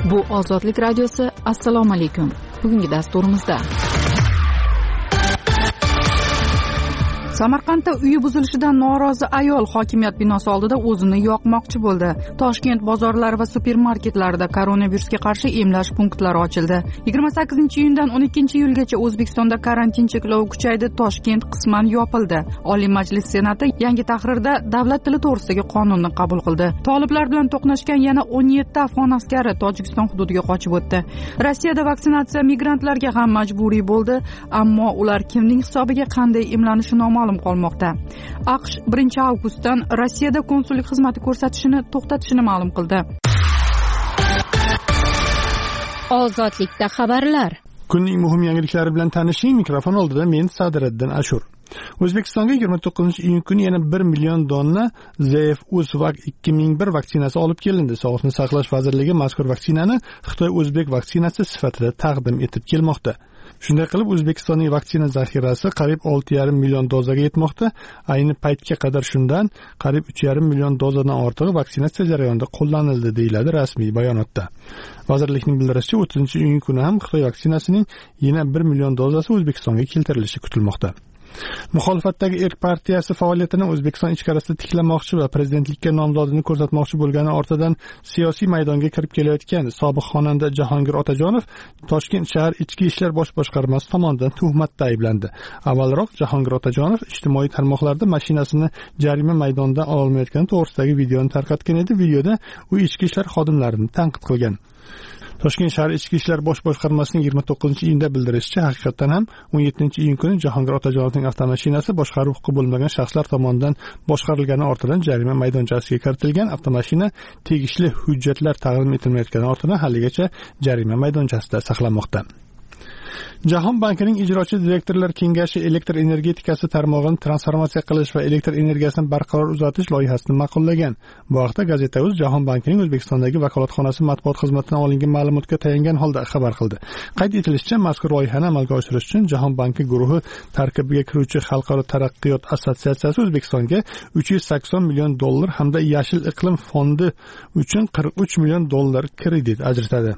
Bu Ozodlik radiosi. Assalomu alaykum. Bugungi dasturimizda Samarqandda uyi buzilishidan norozi ayol hokimiyat binosi oldida o'zini yoqmoqchi bo'ldi. Toshkent bozorlari va supermarketlarida koronavirusga qarshi emlash punktlari ochildi. 28-iyundan 12-iyulgacha O'zbekistonda karantin cheklovi kuchaydi. Toshkent qisman yopildi. Oliy Majlis Senati yangi tahrirda davlat tili to'g'risidagi qonunni qabul qildi. Toliblar bilan to'qnashgan yana 17 afg'on askari Tojikiston hududiga qochib o'tdi. Rossiyada vaksinatsiya migrantlarga ham majburiy bo'ldi, ammo ular kimning hisobiga qanday emlanishi noma'lum qolmoqda. AQSh 1-avgustdan Rossiyada konsullik xizmati ko'rsatishini to'xtatishini ma'lum qildi. Ozodlikda xabarlar. Kunning muhim yangiliklari bilan tanishing. Mikrofon oldida men Sadiriddin Ashur. O'zbekistonga 29-iyun kuni yana 1 million donna ZF-UZ 2001 vaksinasi olib kelindi. Sog'liqni saqlash vazirligi mazkur vaksinani Xitoy-O'zbek vaksinasi sifatida taqdim etib kelmoqda. Shunday qilib, O'zbekistonning vaksina zaxirasi qariyb 6,5 million dozaga yetmoqda. Ayni paytga qadar shundan qariyb 3,5 million dozadan ortig'i vaksinatsiya jarayonida qo'llanildi, deyiladi rasmiy bayonotda. Vazirlikning bildirishicha, 30-iyun kuni ham Xitoy vaksinasining yana 1 million dozasi O'zbekistonga keltirilishi kutilmoqda. Muxolifatdagi Erk partiyasi faoliyatini O'zbekiston ichkarisida tiklamoqchi va prezidentlikka nomzodini ko'rsatmoqchi bo'lgani ortidan siyosiy maydonga kirib kelayotgan sobiq xonanda Jahongir Otajonov Toshkent shahar ichki ishlar bosh boshqarmasi tomonidan tuhmatda ayblandi. Avvalroq Jahongir Otajonov ijtimoiy tarmoqlarda mashinasini jarima maydonidan ololmayotgani to'g'risidagi videoni tarqatgan edi. Videoda u ichki ishlar xodimlarini tanqid qilgan. Toshkent shahar ichki ishlar bosh boshqarmasining 29-iyunda bildirishicha, haqiqatan ham 17-iyun kuni Jahongir Otajonovning avtomashinasi boshqaruv huquqi bo'lmagan shaxslar tomonidan boshqarilgani ortidan jarima maydonchasiga kiritilgan. Avtomashina tegishli hujjatlar taqdim etilmayotgani ortidan haligacha jarima maydonchasida saqlanmoqda. Jahon bankining ijrochi direktorlar kengashi elektr energetikasi tarmog'ini transformatsiya qilish va elektr energiyasini barqaror uzatish loyihasini ma'qullagan. Bu haqda Gazeta.uz Jahon bankining O'zbekistondagi vakolatxonasi matbuot xizmatidan olingan ma'lumotga tayangan holda xabar qildi. Qayd etilishicha, mazkur loyihani amalga oshirish uchun Jahon banki guruhi tarkibiga kiruvchi Xalqaro taraqqiyot assotsiatsiyasi O'zbekistonga 380 million dollar hamda Yashil iqlim fondi uchun 43 million dollar kredit ajratadi.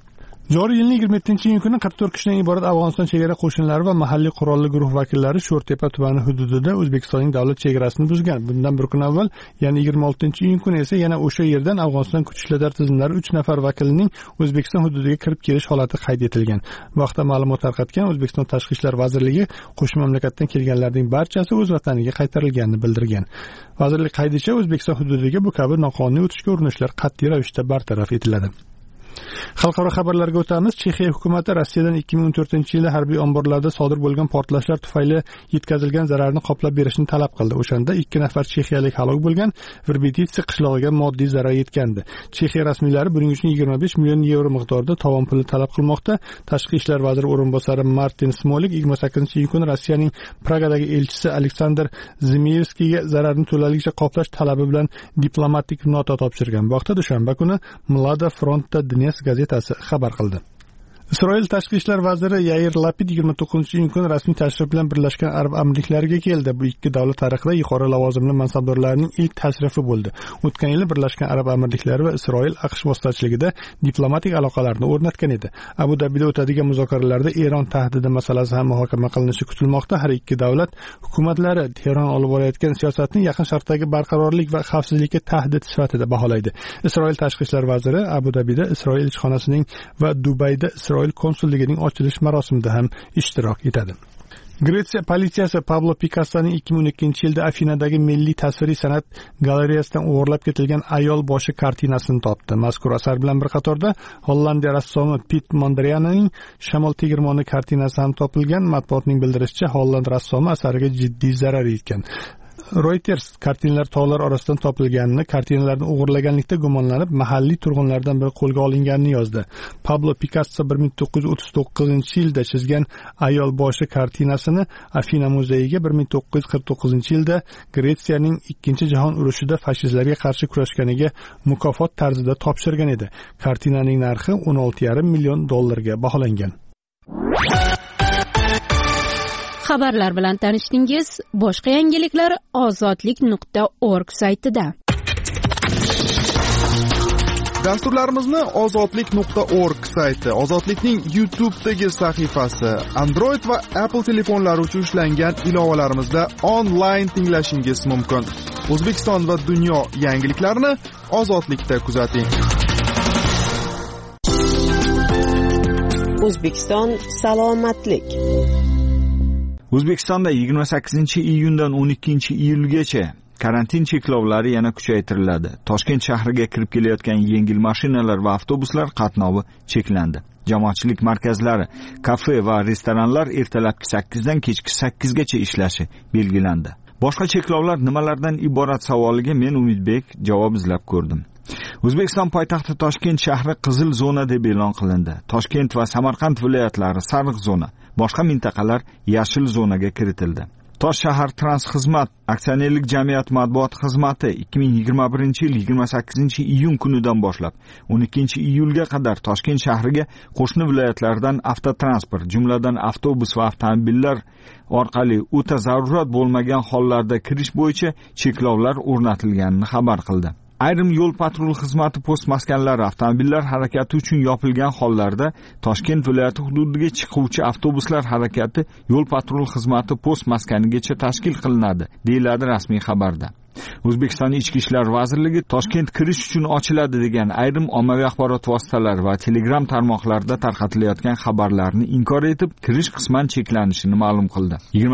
Joriy yilning 27-iyun kuni 44 kishidan iborat Afg'oniston chegara qo'shinlari va mahalliy qurolli guruh vakillari Sho'rtepa tumani hududida O'zbekistonning davlat chegarasini buzgan. Bundan bir kun avval, ya'ni 26-iyun kuni esa yana o'sha yerdan Afg'oniston kuch ishlar tizimlari 3 nafar vakilining O'zbekiston hududiga kirib kelish holati qayd etilgan. Bu haqda ma'lumot tarqatgan O'zbekiston Tashqi ishlar vazirligi qo'shni mamlakatdan kelganlarning barchasi o'z vataniga qaytarilganini bildirgan. Vazirlik qaydicha, O'zbekiston hududiga bu kabi noqonuniy o'tishga urinishlar qat'iy ravishda bartaraf etiladi. Xalqaro xabarlarga o'tamiz. Chexiya hukumati Rossiyadan 2014-yilda harbiy omborlarda sodir bo'lgan portlashlar tufayli yetkazilgan zararni qoplab berishni talab qildi. O'shanda 2 nafar chexiyalik halok bo'lgan, Verbititsi qishlog'iga moddiy zarar yetgandi. Chexiya rasmiylari buning uchun 25 million yevro miqdorida tovon puli talab qilmoqda. Tashqi ishlar vaziri o'rinbosari Martin Smolik 28-iyun kuni Rossiyaning Pragadagi elchisi Aleksandr Zimiyevskiyga zararni to'laligicha qoplash talabi bilan diplomatik nota topshirgan. Bu haqda dushanba kuni Mlada Frontda gazetasi xabar qildi. Isroil tashqi ishlar vaziri Yair Lapid 29-iyun kuni rasmiy tashrif bilan Birlashgan Arab Amirliklariga keldi. Bu ikki davlat tarixida yuqori lavozimli mansabdorlarning ilk tashrifi bo'ldi. O'tgan yil Birlashgan Arab Amirliklari va Isroil AQSh vositachiligida diplomatik aloqalarni o'rnatgan edi. Abu Dabida o'tadigan muzokaralarda Eron tahdidi masalasi ham muhokama qilinishi kutilmoqda. Har ikki davlat hukumatlari Tehron olib borayotgan siyosatni Yaqin Sharqdagi barqarorlik va xavfsizlikka tahdid sifatida baholaydi. Isroil tashqi ishlar vaziri Abu Dabida Isroil elchixonasining va Dubayda Isroil konsulligining ochilish marosimida ham ishtirok etadi. Gretsiya politsiyasi Pablo Picassoning 2012-yilda Afinadagi Milliy tasviriy san'at galereyasidan o'g'irlab ketilgan ayol boshi kartinasini topdi. Mazkur asar bilan bir qatorda Hollandiya rassomi Piet Mondrianning Shamol tegirmoni kartinasi ham topilgan. Matbuotning bildirishicha, Holland rassomi asariga jiddiy zarar yetgan. Reuters kartinalar tog'lar orasidan topilganini, kartinalarni o'g'irlaganlikda gumonlanib mahalliy turg'unlardan biri qo'lga olinganini yozdi. Pablo Picasso 1939-yilda chizgan ayol boshi kartinasini Afina muzeyiga 1949-yilda Gretsiyaning 2-jahon urushida fashistlarga qarshi kurashganiga mukofot tarzida topshirgan edi. Kartinaning narxi 16,5 million dollarga baholangan. Xabarlar bilan tanishdingiz. Boshqa yangiliklar ozodlik.org saytida. Dasturlarimizni ozodlik.org sayti, Ozodlikning YouTube'dagi sahifasi, Android va Apple telefonlari uchun ishlangan ilovalarimizda onlayn tinglashingiz mumkin. O'zbekiston va dunyo yangiliklarini Ozodlikda kuzating. O'zbekiston salomatlik. O'zbekistonda 28-iyundan 12-iyulgacha karantin cheklovlari yana kuchaytiriladi. Toshkent shahriga kirib kelayotgan yengil mashinalar va avtobuslar qatnovi cheklandi. Jamoatchilik markazlari, kafe va restoranlar ertalabki 8 dan kechki 8 gacha ishlashi belgilandi. Boshqa cheklovlar nimalardan iborat savoliga men Umidbek javob izlab ko'rdim. O'zbekiston poytaxti Toshkent shahri qizil zona deb e'lon qilindi. Toshkent va Samarqand viloyatlari sariq zona, boshqa mintaqalar yashil zonaga kiritildi. Tosh shahar Transxizmat aksionerlik jamiyati matbuot xizmati 2021-yil 28-iyun kunidan boshlab 12-iyulga qadar Toshkent shahriga qo'shni viloyatlardan avtotransport, jumladan avtobus va avtomobillar orqali o'ta zarurat bo'lmagan hollarda kirish bo'yicha cheklovlar o'rnatilganini xabar qildi. Ayrim yo'l patrul xizmati post maskanlari avtomobillar harakati uchun yopilgan hollarda Toshkent viloyati hududiga chiquvchi avtobuslar harakati yo'l patrul xizmati post maskanigacha tashkil qilinadi, deyiladi rasmiy xabarda. O'zbekiston Ichki ishlar vazirligi Toshkent kirish uchun ochiladi degan ayrim ommaviy axborot vositalari va Telegram tarmoqlarida tarqatilayotgan xabarlarni inkor etib, kirish qisman cheklanishini ma'lum qildi.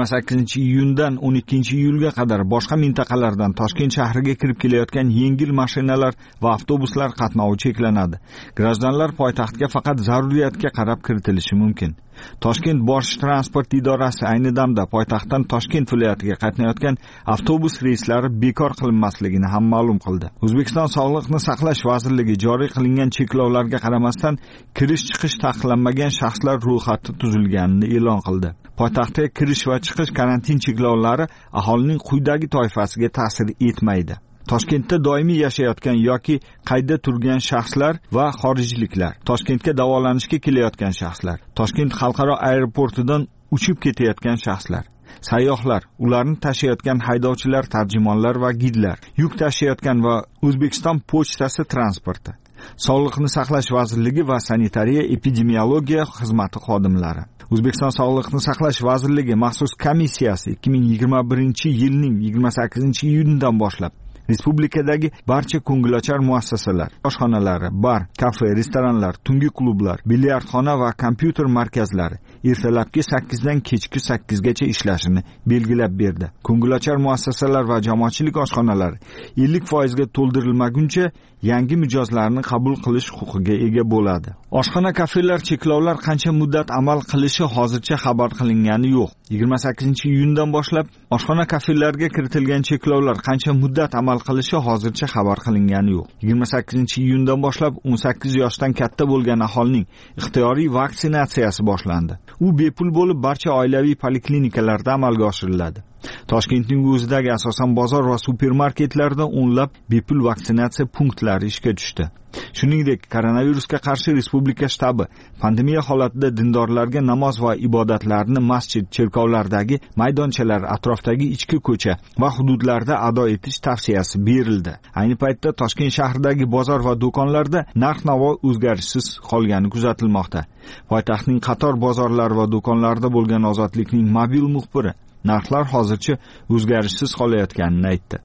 28-iyundan 12-iyulga qadar boshqa mintaqalardan Toshkent shahriga kirib kelayotgan yengil mashinalar va avtobuslar qatnovi cheklanadi. Grajdanlar poytaxtga faqat zaruriyatga qarab kiritilishi mumkin. Toshkent bosh transport idorasi ayni damda poytaxtdan Toshkent viloyatiga qatnayotgan avtobus reyslari bekor qilinmasligini ham ma'lum qildi. O'zbekiston Sog'liqni saqlash vazirligi joriy qilingan cheklovlarga qaramasdan kirish-chiqish taqiqlanmagan shaxslar ro'yxati tuzilganini e'lon qildi. Poytaxtga kirish va chiqish karantin cheklovlari aholining quyidagi toifasiga ta'sir etmaydi. Toshkentda doimiy yashayotgan yoki qayda turgan shaxslar va xorijliklar, Toshkentga davolanishga kelayotgan shaxslar, Toshkent xalqaro aeroportidan uchib ketayotgan shaxslar, sayyohlar, ularni tashiyotgan haydovchilar, tarjimonlar va gidlar, yuk tashiyotgan va O'zbekiston pochtasi transporti, Sog'liqni saqlash vazirligi va sanitariya epidemiologiya xizmati xodimlari. O'zbekiston Sog'liqni saqlash vazirligi maxsus komissiyasi 2021-yilning 28-iyunidan boshlab respublikadagi barcha ko'ngilochar muassasalar, oshxonalari, bar, kafe, restoranlar, tungi klublar, bilyardxona va kompyuter markazlari ertalabki 8 dan kechki 8 gacha ishlashini belgilab berdi. Ko'ngilochar muassasalar va jamoatchilik oshxonalari 50% ga to'ldirilmaguncha yangi mijozlarni qabul qilish huquqiga ega bo'ladi. Oshxona, kafelar cheklovlar qancha muddat amal qilishi hozircha xabar qilingani yo'q. 28-iyundan boshlab oshxona, kafelarga kiritilgan cheklovlar qancha muddat amal qilishi hozircha xabar qilingani yo'q. 28-iyundan boshlab 18 yoshdan katta bo'lgan aholining ixtiyoriy vaksinatsiyasi boshlandi. U bepul bo'lib barcha oilaviy poliklinikalarda amalga oshiriladi. Toshkentning o'zidagi asosan bozor va supermarketlarda o'nlab bepul vaksinatsiya punktlari ishga tushdi. Shuningdek, koronavirusga qarshi respublika shtabi pandemiya holatida dindorlarga namoz va ibodatlarni masjid, cherkovlardagi maydonchalar, atrofdagi ichki ko'cha va hududlarda ado etish tavsiyasi berildi. Ayni paytda Toshkent shahridagi bozor va do'konlarda narx-navo o'zgarishsiz qolgani kuzatilmoqda. Poytaxtning qator bozorlar va do'konlarida bo'lgan Ozodlikning mobil muxbiri narxlar hozircha o'zgarishsiz qolayotganini aytdi.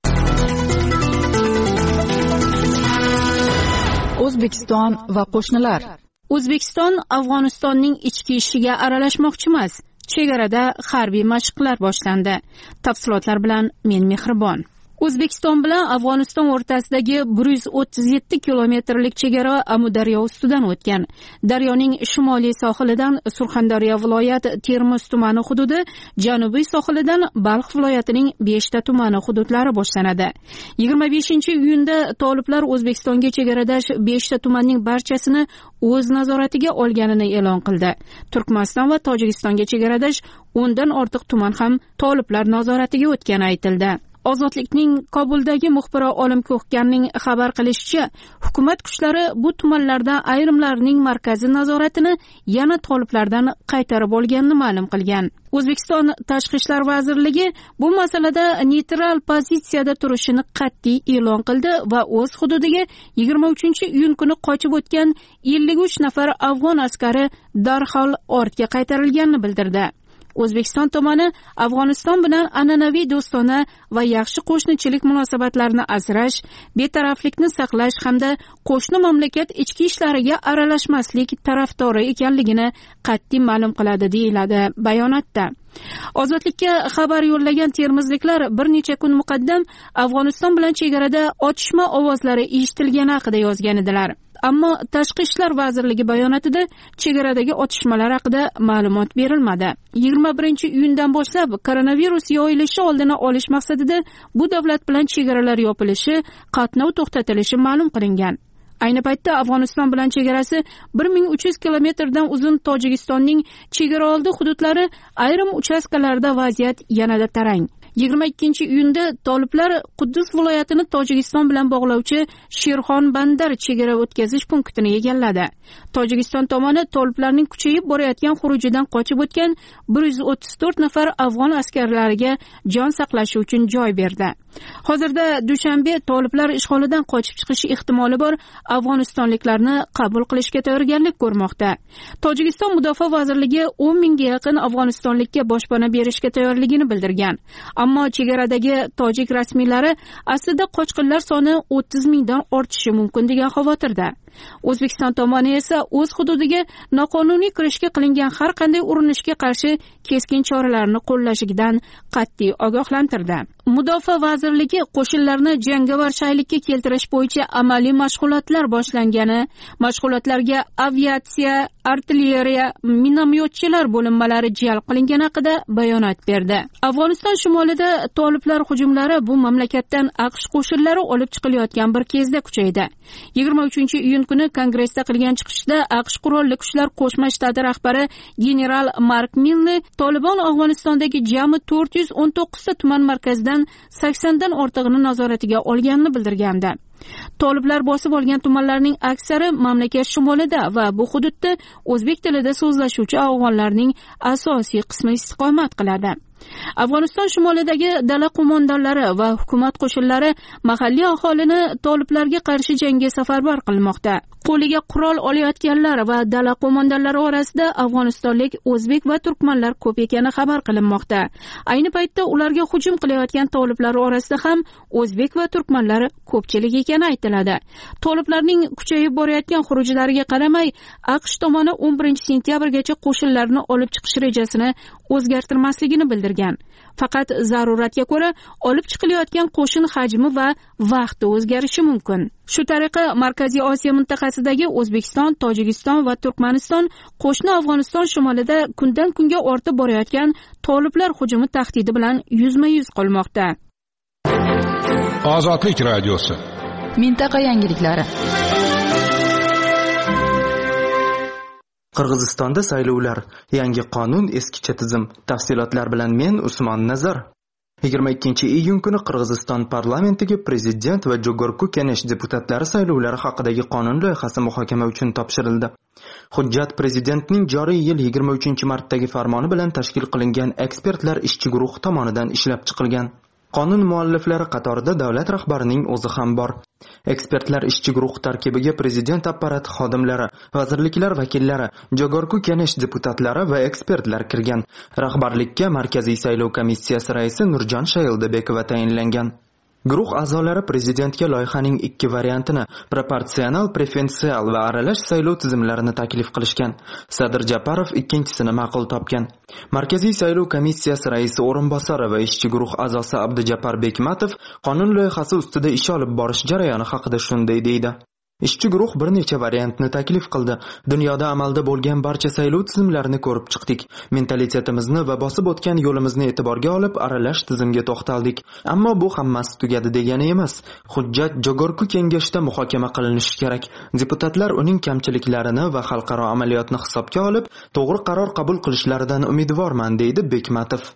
O'zbekiston va qo'shnilar. O'zbekiston Afg'onistonning ichki ishiga aralashmoqchi emas. Chegarada harbiy mashqlar boshlandi. Tafsilotlar bilan men Mehribon. O'zbekiston bilan Afg'oniston o'rtasidagi 137 kilometrlik chegara Amudaryo ustidan o'tgan. Daryoning shimoliy sohilidan Surxondaryo viloyat Termiz tumani hududi, janubiy sohilidan Balx viloyatining 5 ta tumani hududlari boshlanadi. 25-iyunda toliblar O'zbekistonga chegaradosh 5 ta tumanning barchasini o'z nazoratiga olganini e'lon qildi. Turkmaniston va Tojikistonga chegaradosh 10 dan ortiq tuman ham toliblar nazoratiga o'tgani aytildi. Ozodlikning Kobuldagi muxbiri Olim Ko'hganning xabar qilishicha, hukumat kuchlari bu tumanlarda ayrimlarining markaziy nazoratini yana toliblardan qaytarib olganini ma'lum qilgan. O'zbekiston Tashqi ishlar vazirligi bu masalada neytral pozitsiyada turishini qat'iy e'lon qildi va o'z hududiga 23-iyun kuni qochib o'tgan 53 nafar afg'on askari darhol ortga qaytarilganini bildirdi. O'zbekiston tomoni Afg'oniston bilan an'anaviy do'stona va yaxshi qo'shnichilik munosabatlarini asrash, betaraflikni saqlash hamda qo'shni mamlakat ichki ishlariga aralashmaslik tarafdori ekanligini qat'iy ma'lum qiladi deyiladi bayonotda. Ozodlikka xabar yo'llagan termizliklar bir necha kun muqaddam Afg'oniston bilan chegarada otishma ovozlari eshitilgani haqida yozgan edilar. Ammo Tashqi ishlar vazirligi bayonotida chegaradagi otishmalar haqida ma'lumot berilmadi. 21-iyundan boshlab koronavirus yoyilishi oldini olish maqsadida bu davlat bilan chegaralar yopilishi, qatnov to'xtatilishi ma'lum qilingan. Ayni paytda Afg'oniston bilan chegarasi 1300 kilometrdan uzun Tojikistonning chegaraoldi hududlari ayrim uchastkalarda vaziyat yanada tarang. 22-iyunda toliblar Quddus viloyatini Tojikiston bilan bog'lovchi Sherxon Bandar chegara o'tkazish punktini egalladi. Tojikiston tomoni toliblarning kuchayib borayotgan xurujidan qochib o'tgan 134 nafar afg'on askarlariga jon saqlashi uchun joy berdi. Hozirda Dushanbe toliblar ishg'olidan qochib chiqish ehtimoli bor afg'onistonliklarni qabul qilishga tayyorgarlik ko'rmoqda. Tojikiston Mudofaa vazirligi 10 mingga yaqin afg'onistonlikka boshpana berishga tayyorligini bildirgan. Ammo chegaradagi tojik rasmiylari aslida qochqinlar soni 30 mingdan ortishi mumkin degan xavotirda. O'zbekiston tomoni esa o'z hududiga noqonuniy kirishga qilingan har qanday urinishga qarshi keskin choralarni qo'llashidan qat'iy ogohlantirdi. Mudofaa vazirligi qo'shinlarni jangovar shaylikka keltirish bo'yicha amaliy mashg'ulotlar boshlangani, mashg'ulotlarga aviatsiya, artilleriya, minomyotchilar bo'linmalari jalb qilingani haqida bayonot berdi. Afg'oniston shimolida toliblar hujumlari bu mamlakatdan AQSh qo'shinlari olib chiqilayotgan bir kezda kuchaydi. 23-iyun kuni Kongressda qilgan chiqishida AQSh qurolli kuchlar qo'shma shtati rahbari general Mark Milley Tolibon Afg'onistondagi jami 419 ta tuman markazidan 80 dan ortig'ini nazoratiga olganini bildirgandi. Toliblar bosib olgan tumanlarning aksari mamlakat shimolida va bu hududda o'zbek tilida so'zlashuvchi afg'onlarning asosiy qismi istiqomat qiladi. Afg'oniston shimolidagi dala qo'mondonlari va hukumat qo'shinlari mahalliy aholini toliblarga qarshi jangga safarbar qilmoqda. Qo'liga qurol olayotganlar va dala qo'mondonlari orasida afg'onistonlik o'zbek va turkmanlar ko'p ekani xabar qilinmoqda. Ayni paytda ularga hujum qilayotgan toliblar orasida ham o'zbek va turkmanlar ko'pchilik ekani aytiladi. Toliblarning kuchayib borayotgan xurujlariga qaramay, AQSh tomoni 11-sentyabrgacha qo'shinlarni olib chiqish rejasini o'zgartirmasligini bildirgan. Faqat zaruratga ko'ra olib chiqilayotgan qo'shin hajmi va vaqti o'zgarishi mumkin. Shu tariqa Markaziy Osiyo mintaqasidagi O'zbekiston, Tojikiston va Turkmaniston qo'shni Afg'oniston shimolida kundan kunga ortib borayotgan toliblar hujumi tahdidi bilan yuzma-yuz qolmoqda. Ozodlik radiosi. Mintaqa yangiliklari. Qirg'izistonda saylovlar, yangi qonun, eskicha tizim. Tafsilotlar bilan men Usmon Nazar. 22-iyun kuni Qirg'iziston parlamentiga prezident va Jogorku Kenesh deputatlari saylovlari haqidagi qonun loyihasi muhokama uchun topshirildi. Hujjat prezidentning joriy yil 23-martdagi farmoni bilan tashkil qilingan ekspertlar ishchi guruh tomonidan ishlab chiqilgan. Qonun mualliflari qatorida davlat rahbarining o'zi ham bor. Ekspertlar ishchi guruh tarkibiga prezident apparati xodimlari, vazirliklar vakillari, Jogorku Kenesh deputatlari va ekspertlar kirgan. Rahbarlikka Markaziy saylov komissiyasi raisi Nurjon Shayildabekova tayinlangan. Guruh a'zolari prezidentga loyihaning ikki variantini, proporsional, preferensial va aralash saylov tizimlarini taklif qilishgan. Sadir Japarov ikkinchisini ma'qul topgan. Markaziy saylov komissiyasi raisi o'rinbosari va ishchi guruh a'zosi Abdujabbar Bekmatov qonun loyihasi ustida ish olib borish jarayoni haqida shunday deydi. Ishchi guruh bir necha variantni taklif qildi. Dunyoda amalda bo'lgan barcha saylov tizimlarini ko'rib chiqdik. Mentalitetimizni va bosib o'tgan yo'limizni e'tiborga olib aralash tizimga to'xtaldik. Ammo bu hammasi tugadi degani emas. Hujjat Jogorku kengashda muhokama qilinishi kerak. Deputatlar uning kamchiliklarini va xalqaro amaliyotni hisobga olib, to'g'ri qaror qabul qilishlaridan umidvorman, deydi Bekmatov.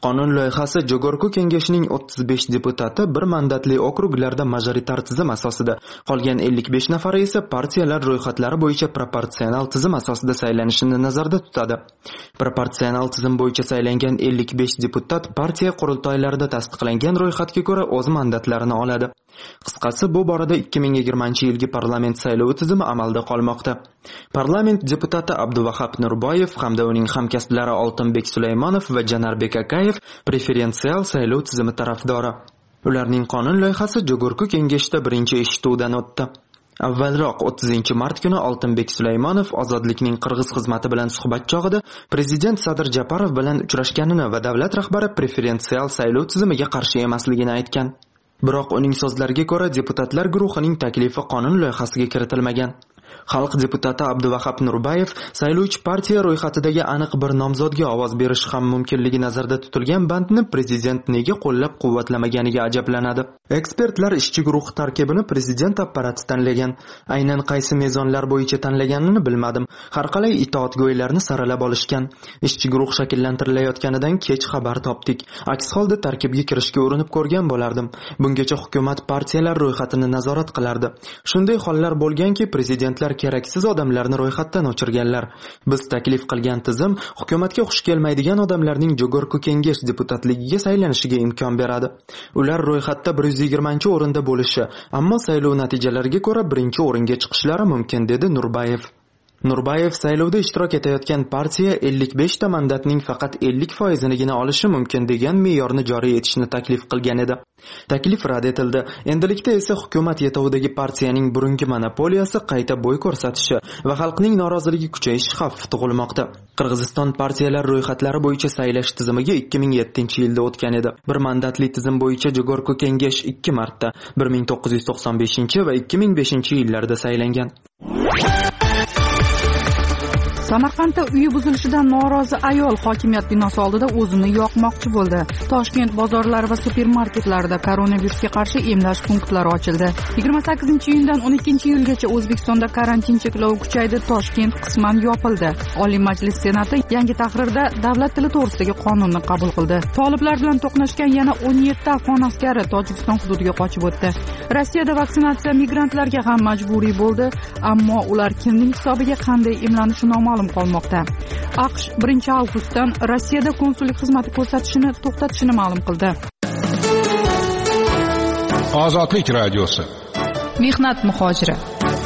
Qonun loyihasi Jogorku kengashining 35 deputati bir mandatli okruglarda majoritar tizim asosida, qolgan 55 nafari esa partiyalar ro'yxatlari bo'yicha proportsional tizim asosida saylanishini nazarda tutadi. Proportsional tizim bo'yicha saylangan 55 deputat partiya qurultoylarida tasdiqlangan ro'yxatga ko'ra o'z mandatlarini oladi. Qisqasi, bu borada 2020-yilgi parlament saylovi tizimi amalda qolmoqda. Parlament deputati Abduvahab Nurboyev hamda uning hamkasblari Oltinbek Sulaymonov va Janarbek Akayev preferensial saylov tizimi tarafdori. Ularning qonun loyihasi Jogorku kengashida birinchi eshituvdan o'tdi. Avvalroq 30-mart kuni Oltinbek Sulaymonov Ozodlikning qirg'iz xizmati bilan suhbat chog'ida prezident Sadir Japarov bilan uchrashganini va davlat rahbari preferensial saylov tizimiga qarshi emasligini aytgan. Biroq uning so'zlariga ko'ra deputatlar guruhining taklifi qonun loyihasiga kiritilmagan. Xalq deputati Abduvahab Nurboyev saylovchi partiya ro'yxatidagi aniq bir nomzodga ovoz berish ham mumkinligi nazarda tutilgan bandni prezident nega qo'llab-quvvatlamaganiga ajablanadi. Ekspertlar ishchi guruh tarkibini prezident apparati tanlagan. Aynan qaysi mezonlar bo'yicha tanlaganini bilmadim. Har qalay itoatgo'ylarni saralab olishgan. Ishchi guruh shakllantirilayotganidan kech xabar topdik. Aks holda tarkibga kirishga urinib ko'rgan bo'lardim. Bungacha hukumat partiyalar ro'yxatini nazorat qilardi. Shunday hollar bo'lganki, prezidentlar keraksiz odamlarni ro'yxatdan o'chirganlar. Biz taklif qilgan tizim hukumatga xush kelmaydigan odamlarning Jogorku kengash deputatligiga saylanishiga imkon beradi. Ular ro'yxatda 120-o'rinda bo'lishi, ammo saylov natijalariga ko'ra birinchi o'ringa chiqishlari mumkin, dedi Nurboyev. Nurboyev saylovda ishtirok etayotgan partiya 55 ta mandatning faqat 50%nigina olishi mumkin degan me'yorni joriy etishni taklif qilgan edi. Taklif rad etildi. Endilikda esa hukumat yetovidagi partiyaning burungi monopoliyasi qayta bo'y ko'rsatishi va xalqning noroziligi kuchayishi xavfi tug'ilmoqda. Qirg'iziston partiyalar ro'yxatlari bo'yicha saylash tizimiga 2007-yilda o'tgan edi. Bir mandatli tizim bo'yicha Jogorku kengash 2 marta 1995 va 2005-yillarda saylangan. Samarqandda uyi buzilishidan norozi ayol hokimiyat binosi oldida o'zini yoqmoqchi bo'ldi. Toshkent bozorlari va supermarketlarida koronavirusga qarshi emlash punktlari ochildi. 28-iyundan 12-iyulgacha O'zbekistonda karantin cheklovi kuchaydi. Toshkent qisman yopildi. Oliy Majlis Senati yangi tahrirda davlat tili to'g'risidagi qonunni qabul qildi. Toliblar bilan to'qnashgan yana 17 afg'on askari Tojikiston hududiga qochib o'tdi. Rossiyada vaksinatsiya migrantlarga ham majburiy bo'ldi, ammo ular kimning hisobiga qanday emlanishi noma'lum qolmoqda. AQSh 1-avgustdan Rossiyada konsullik xizmati ko'rsatishini to'xtatishini ma'lum qildi. Ozodlik radiosi. Mehnat muhojiri.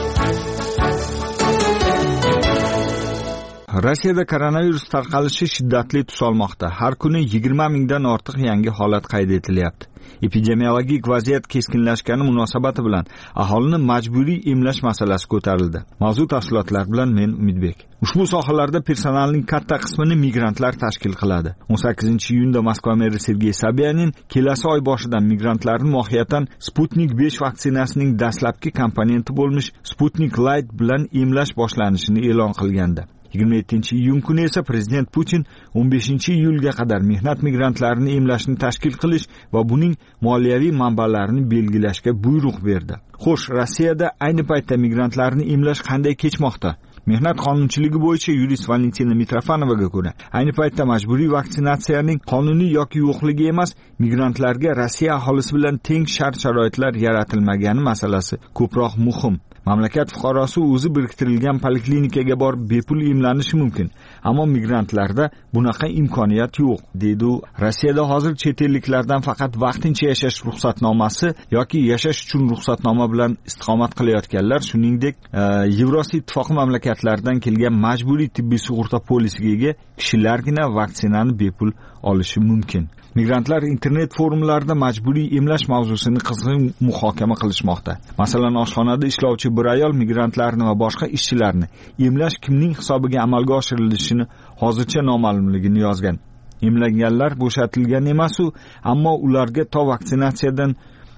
Rossiyada koronavirus tarqalishi shiddatli tus olmoqda. Har kuni 20 mingdan ortiq yangi holat qayd etilyapti. Epidemiologik vaziyat keskinlashgani munosabati bilan aholini majburiy emlash masalasi ko'tarildi. Mavzu tafsilotlar bilan men Umidbek. Ushbu sohalarda personalning katta qismini migrantlar tashkil qiladi. 18-iyunda Moskva meri Sergey Sobyanin kelasi oy boshidan migrantlarning mohiyatan Sputnik 5 vaksinasining dastlabki komponenti bo'lmish Sputnik Light bilan emlash boshlanishini e'lon qilgandi. 27-iyun kuni esa prezident Putin 15-iyulga qadar mehnat migrantlarini emlashni tashkil qilish va buning moliyaviy manbalarini belgilashga buyruq berdi. Xo'sh, Rossiyada ayni paytda migrantlarni emlash qanday kechmoqda? Mehnat qonunchiligi bo'yicha yurist Valentina Mitrofanovaga ko'ra, ayni paytda majburiy vaksinatsiyaning qonuniy yoki yo'qligi emas, migrantlarga Rossiya aholisi bilan teng shart-sharoitlar yaratilmagani masalasi ko'proq muhim. Mamlakat fuqarosi o'zi biriktirilgan poliklinikaga borib bepul emlanishi mumkin, ammo migrantlarda bunaqa imkoniyat yo'q, deydi u. Rossiyada hozir chet elliklardan faqat vaqtincha yashash ruxsatnomasi yoki yashash uchun ruxsatnoma bilan istiqomat qilayotganlar, shuningdek, Yevropa ittifoqi mamlakatlaridan kelgan majburiy tibbiy sug'urta polisiga ega kishilargina vaksinani bepul olishi mumkin. Migrantlar internet forumlarida majburiy emlash mavzusini qizg'in muhokama qilishmoqda. Masalan, oshxonada ishlovchi bir ayol migrantlarni va boshqa ishchilarni emlash kimning hisobiga amalga oshirilishini hozircha noma'lumligini yozgan. Emlanganlar bo'shatilgan emas-u, ammo ularga to vaksinatsiyadan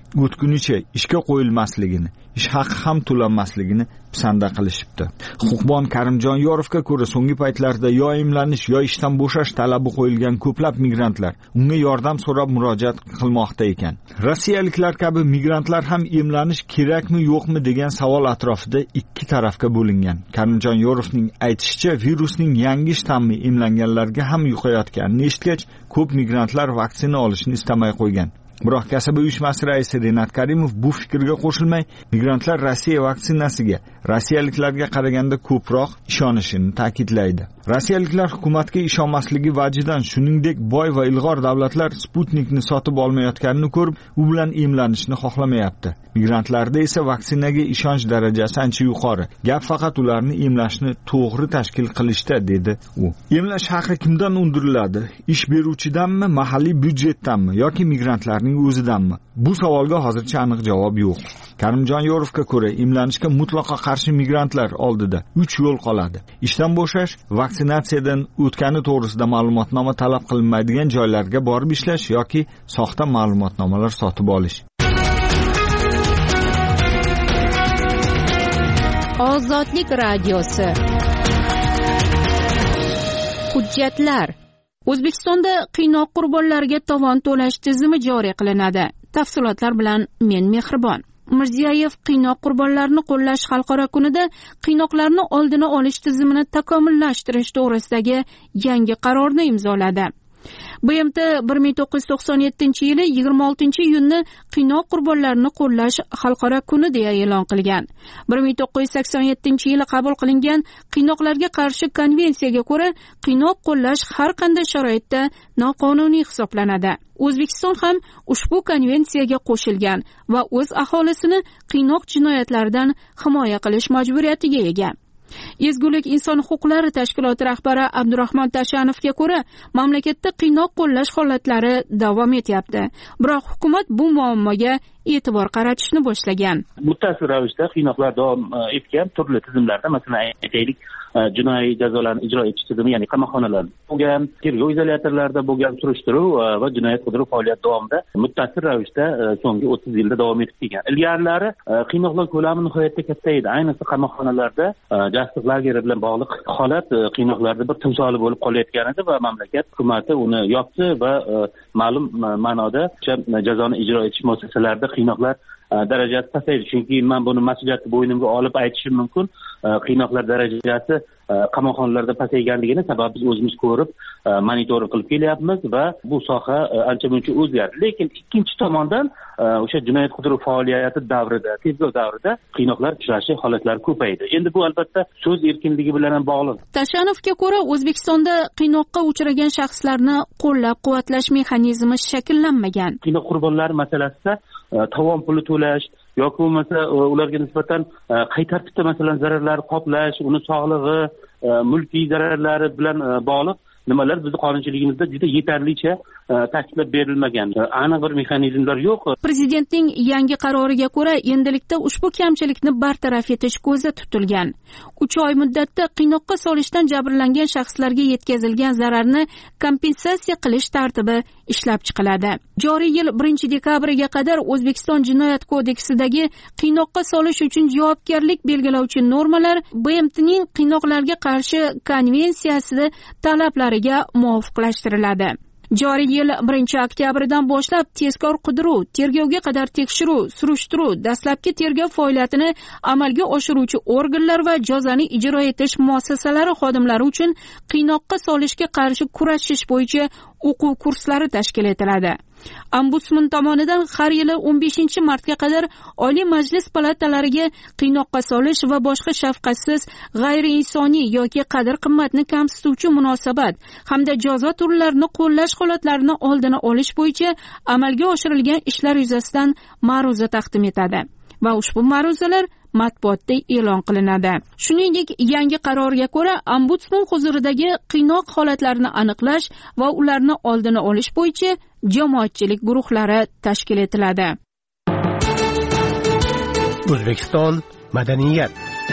o'tgunicha ishga qo'yilmasligini, ish haqi ham to'lanmasligini pisanda qilishibdi. Huquqbon Karimjon Yorovga ko'ra, so'nggi paytlarda yo emlanish, yo ishdan bo'shash talabi qo'yilgan ko'plab migrantlar unga yordam so'rab murojaat qilmoqda ekan. Rossiyaliklar kabi migrantlar ham emlanish kerakmi, yo'qmi degan savol atrofida ikki tarafga bo'lingan. Karimjon Yorovning aytishicha, virusning yangi shtammi emlanganlarga ham yuqayotganini eshitgach, ko'p migrantlar vaksina olishni istamay qo'ygan. Biroq Kasaba uyushmasi raisi Renat Karimov bu fikrga qo'shilmay, migrantlar Rossiya vaksinasiga rossiyaliklarga qaraganda ko'proq ishonishini ta'kidlaydi. Rossiyaliklar hukumatga ishonmasligi vajidan, shuningdek boy va ilg'or davlatlar Sputnikni sotib olmayotganini ko'rib, u bilan emlanishni xohlamayapti. Migrantlarda esa vaksinaga ishonch darajasi ancha yuqori. Gap faqat ularni emlashni to'g'ri tashkil qilishda, dedi u. Emlash haqi kimdan undiriladi? Ish beruvchidanmi, mahalliy byudjetdanmi yoki migrantlarning o'zidanmi? Bu savolga hozircha aniq javob yo'q. Karimjon Yorovga ko'ra, emlanishga mutlaqo qarshi migrantlar oldida 3 yo'l qoladi. Ishdan bo'shash, vaksinatsiyadan o'tgani to'g'risida ma'lumotnoma talab qilinmaydigan joylarga borib ishlash yoki soxta ma'lumotnomalar sotib olish. Ozodlik radiosi. Hujjatlar. O'zbekistonda qiynoq qurbonlariga tovon to'lash tizimi joriy qilinadi. Tafsilotlar bilan men Mehribon. Mirziyoyev qiynoq qurbonlarini qo'llash xalqaro kunida qiynoqlarni oldini olish tizimini takomillashtirish to'g'risidagi yangi qarorni imzoladi. BMT 1997-yili 26-iyunni qiynoq qurbonlarini qo'llash xalqaro kuni deya e'lon qilgan. 1987-yili qabul qilingan qiynoqlarga qarshi konvensiyaga ko'ra, qiynoq qo'llash har qanday sharoitda noqonuniy hisoblanadi. O'zbekiston ham ushbu konvensiyaga qo'shilgan va o'z aholisini qiynoq jinoyatlaridan himoya qilish majburiyatiga ega. Ezgulik inson huquqlari tashkiloti rahbari Abdurahmon Tashanovga ko'ra, mamlakatda qiynoq qo'llash holatlari davom etyapti. Biroq hukumat bu muammoga e'tibor qaratishni boshlagan. Muttasil ravishda qiynoqlar davom etgan turli tizimlarda, masalan aytaylik, jinoiy jazolarni ijro etish tizimi, ya'ni qamoqxonalarda bo'lgan, tergov izolyatorlarida bo'lgan surishtiruv va jinoyat qidiruv faoliyati davomida muttasil ravishda so'nggi 30 yilda davom etib kelgan. Ilgarilari qiynoqlar ko'lami nihoyatda katta edi. Ayniqsa qamoqxonalarda jasliq lageri bilan bog'liq holat qiynoqlarda bir timsoli bo'lib qolayotgan edi va mamlakat hukumati uni yopdi va ma'lum ma'noda jazoni ijro etish muassasalarida qiynoqlar darajasi pasaydi. Chunki men buni mas'uliyatni bo'ynimga olib aytishim mumkin. Qiynoqlar darajasi qamoqxonalarda pasayganligini sabab biz o'zimiz ko'rib monitoring qilib kelyapmiz va bu soha ancha muncha o'zgardi. Lekin ikkinchi tomondan o'sha jinoyat qidiruv faoliyati davrida, tergov davrida qiynoqlar uchrashi holatlari ko'paydi. Endi bu albatta so'z erkinligi bilan ham bog'liq. Tashanovga ko'ra, O'zbekistonda qiynoqqa uchragan shaxslarni qo'llab-quvvatlash mexanizmi shakllanmagan. Qiynoq qurbonlari masalasida tovon puli to'lash yoki bo'lmasa ularga nisbatan qay tartibda masalan zararlar qoplash, uni sog'lig'i, mulkiy zararlari bilan bog'liq nimalar bizni qonunchiligimizda juda yetarlicha ta'kidlab berilmagan. Aniq bir mexanizmlar yo'q. Prezidentning yangi qaroriga ko'ra, endilikda ushbu kamchilikni bartaraf etish ko'zda tutilgan. 3 oy muddatda qiynoqqa solishdan jabrlangan shaxslarga yetkazilgan zararni kompensatsiya qilish tartibi ishlab chiqiladi. Joriy yil 1-dekabriga qadar O'zbekiston Jinoyat kodeksidagi qiynoqqa solish uchun javobgarlik belgilovchi normalar BMTning qiynoqlarga qarshi konvensiyasi talablariga muvofiqlashtiriladi. Joriy yil 1-oktyabrdan boshlab tezkor qidiruv, tergovga qadar tekshiruv, surishtiruv, dastlabki tergov faoliyatini amalga oshiruvchi organlar va jazoni ijro etish muassasalari xodimlari uchun qiynoqqa solishga qarshi kurashish bo'yicha o'quv kurslari tashkil etiladi. Ombudsman tomonidan har yili 15-martga qadar Oliy Majlis palatalariga qiynoqqa solish va boshqa shafqatsiz, g'ayriinsoniy yoki qadr-qimmatni kamsituvchi munosabat hamda jazo turlarini qo'llash holatlarini oldini olish bo'yicha amalga oshirilgan ishlar yuzasidan ma'ruza taqdim etadi va ushbu ma'ruzalar matbuotda e'lon qilinadi. Shuningdek, yangi qarorga ko'ra, ombudsman huzuridagi qiynoq holatlarini aniqlash va ularni oldini olish bo'yicha jamoatchilik guruhlari tashkil etiladi. O'zbekiston madaniyat.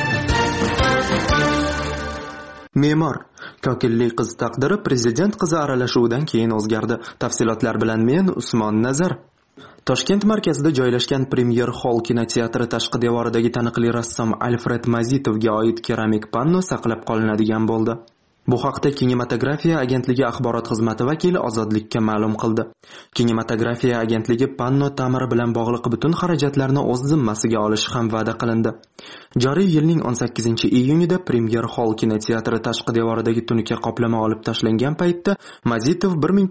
Me'mor kokilli qiz taqdiri prezident qizi aralashuvidan keyin o'zgardi. Tafsilotlar bilan men Usmon Nazar. Toshkent markazida joylashgan Premier Hall kinoteatri tashqi devoridagi taniqli rassom Alfred Mazitovga oid keramik panno saqlab qolinadigan bo'ldi. Bu haqda Kinematografiya agentligi axborot xizmati vakili Ozodlikka ma'lum qildi. Kinematografiya agentligi panno ta'miri bilan bog'liq butun xarajatlarni o'z zimmasiga olishi ham va'da qilindi. Joriy yilning 18-iyunida Premier Hall kinoteatri tashqi devoridagi tunuka qoplama olib tashlangan paytda Mazitov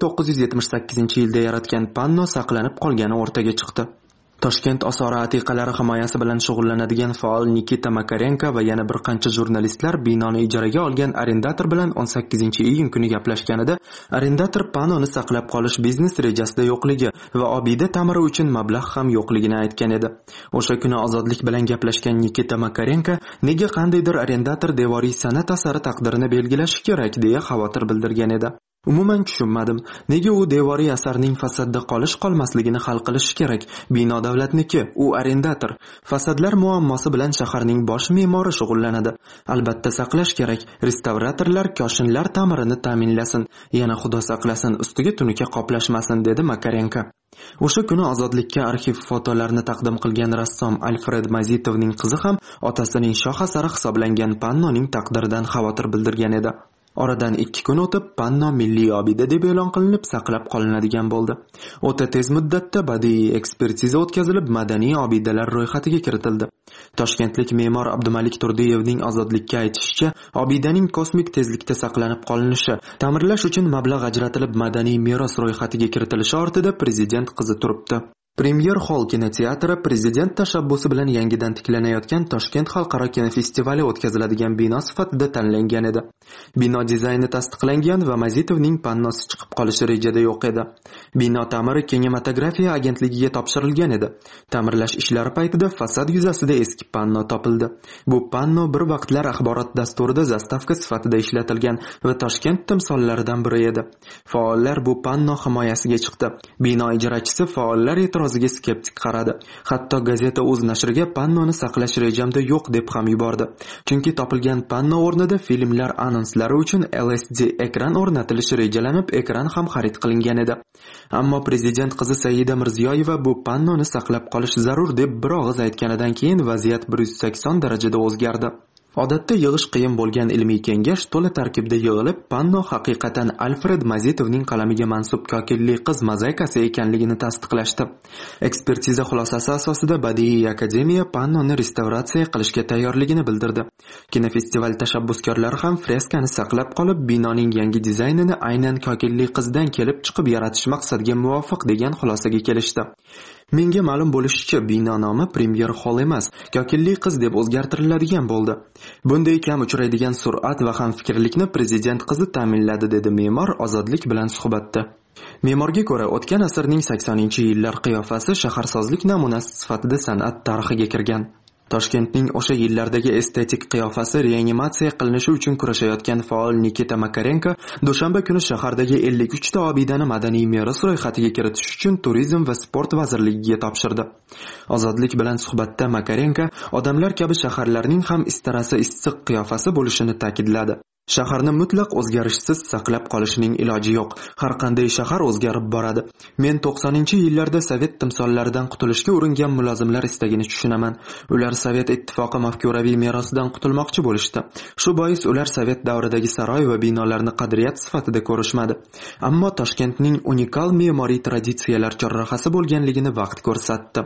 1978-yilda yaratgan panno saqlanib qolgani o'rtaga chiqdi. Toshkent osori atiqalari himoyasi bilan shug'ullanadigan faol Nikita Makarenko va yana bir qancha jurnalistlar binoni ijaraga olgan arendator bilan 18-iyun kuni gaplashganida arendator pannoni saqlab qolish biznes rejasida yo'qligi va obida ta'miri uchun mablag' ham yo'qligini aytgan edi. O'sha kuni Ozodlik bilan gaplashgan Nikita Makarenko nega qandaydir arendator devoriy san'at asari taqdirini belgilashi kerak deya xavotir bildirgan edi. Umuman tushunmadim. Nega u devoriy asarning fasadda qolmasligini hal qilish kerak? Bino davlatniki, u arendator. Fasadlar muammosi bilan shaharning bosh me'mori shug'ullanadi. Albatta saqlash kerak. Restavratorlar, koshinlar ta'mirini ta'minlasin. Yana xudo saqlasin, ustiga tunuka qoplashmasin, dedi Makarenko. O'sha kuni Ozodlikka arxiv fotolarni taqdim qilgan rassom Alfred Mazitovning qizi ham otasining shoh asari hisoblangan pannoning taqdiridan xavotir bildirgan edi. Oradan 2 kun o'tib panno milliy obida deb e'lon qilinib saqlab qolinadigan bo'ldi. O'ta tez muddatda badiiy ekspertiza o'tkazilib madaniy obidalar ro'yxatiga kiritildi. Toshkentlik me'mor Abdumalik Turdiyevning Ozodlikka aytishicha, obidaning kosmik tezlikda saqlanib qolinishi, ta'mirlash uchun mablag' ajratilib madaniy meros ro'yxatiga kiritilishi ortida prezident qizi turibdi. Premier Hall kinoteatri prezident tashabbusi bilan yangidan tiklanayotgan Toshkent xalqaro kinofestivali o'tkaziladigan bino sifatida tanlangan edi. Bino dizayni tasdiqlangan va Mazitovning pannosi chiqib qolishi rejada yo'q edi. Bino ta'miri Kinematografiya agentligiga topshirilgan edi. Ta'mirlash ishlari paytida fasad yuzasida eski panno topildi. Bu panno bir vaqtlar axborot dasturida zastavka sifatida ishlatilgan va Toshkent timsollaridan biri edi. Faollar bu panno himoyasiga chiqdi. Bino ijrochisi faollar e'tiroziga skeptik qaradi. Hatto gazeta o'z nashriga pannoni saqlash rejamda yo'q deb ham yubordi. Chunki topilgan panno o'rnida filmlar anonslari uchun LCD ekran o'rnatilishi rejalanib, ekran ham xarid qilingan edi. Ammo prezident qizi Saida Mirziyoyeva bu pannoni saqlab qolish zarur deb bir og'iz aytganidan keyin vaziyat 180 darajada o'zgardi. Odatda yig'ish qiyin bo'lgan ilmiy kengash to'la tarkibda yig'ilib, panno haqiqatan Alfred Mazitovning qalamiga mansub kokilli qiz mozaikasi ekanligini tasdiqlashdi. Ekspertiza xulosasi asosida Badiiy akademiya pannoni restavratsiya qilishga tayyorligini bildirdi. Kinofestival tashabbuskorlari ham freskani saqlab qolib, binoning yangi dizaynini aynan kokilli qizdan kelib chiqib yaratish maqsadiga muvofiq degan xulosaga kelishdi. Menga ma'lum bo'lishicha, bino nomi Premier Hall emas, kokilli qiz deb o'zgartiriladigan bo'ldi. Bunday kam uchraydigan sur'at va hamfikrlikni prezident qizi ta'minladi, dedi me'mor Ozodlik bilan suhbatda. Me'morga ko'ra, o'tgan asrning 80-yillar qiyofasi shaharsozlik namunasi sifatida san'at tarixiga kirgan. Toshkentning o'sha yillardagi estetik qiyofasi reanimatsiya qilinishi uchun kurashayotgan faol Nikita Makarenko dushanba kuni shahardagi 53 ta obidani madaniy meros ro'yxatiga kiritish uchun Turizm va sport vazirligiga topshirdi. Ozodlik bilan suhbatda Makarenko odamlar kabi shaharlarning ham istarasi issiq qiyofasi bo'lishini ta'kidladi. Shaharni mutlaq o'zgarishsiz saqlab qolishning iloji yo'q. Har qanday shahar o'zgarib boradi. Men 90-yillarda Sovet timsollaridan qutulishga uringan mulozimlar istagini tushunaman. Ular Sovet ittifoqi mafkuraviy merosidan qutulmoqchi bo'lishdi. Shu bois ular Sovet davridagi saroy va binolarni qadriyat sifatida ko'rishmadi. Ammo Toshkentning unikal me'moriy traditsiyalar chorrahasi bo'lganligini vaqt ko'rsatdi.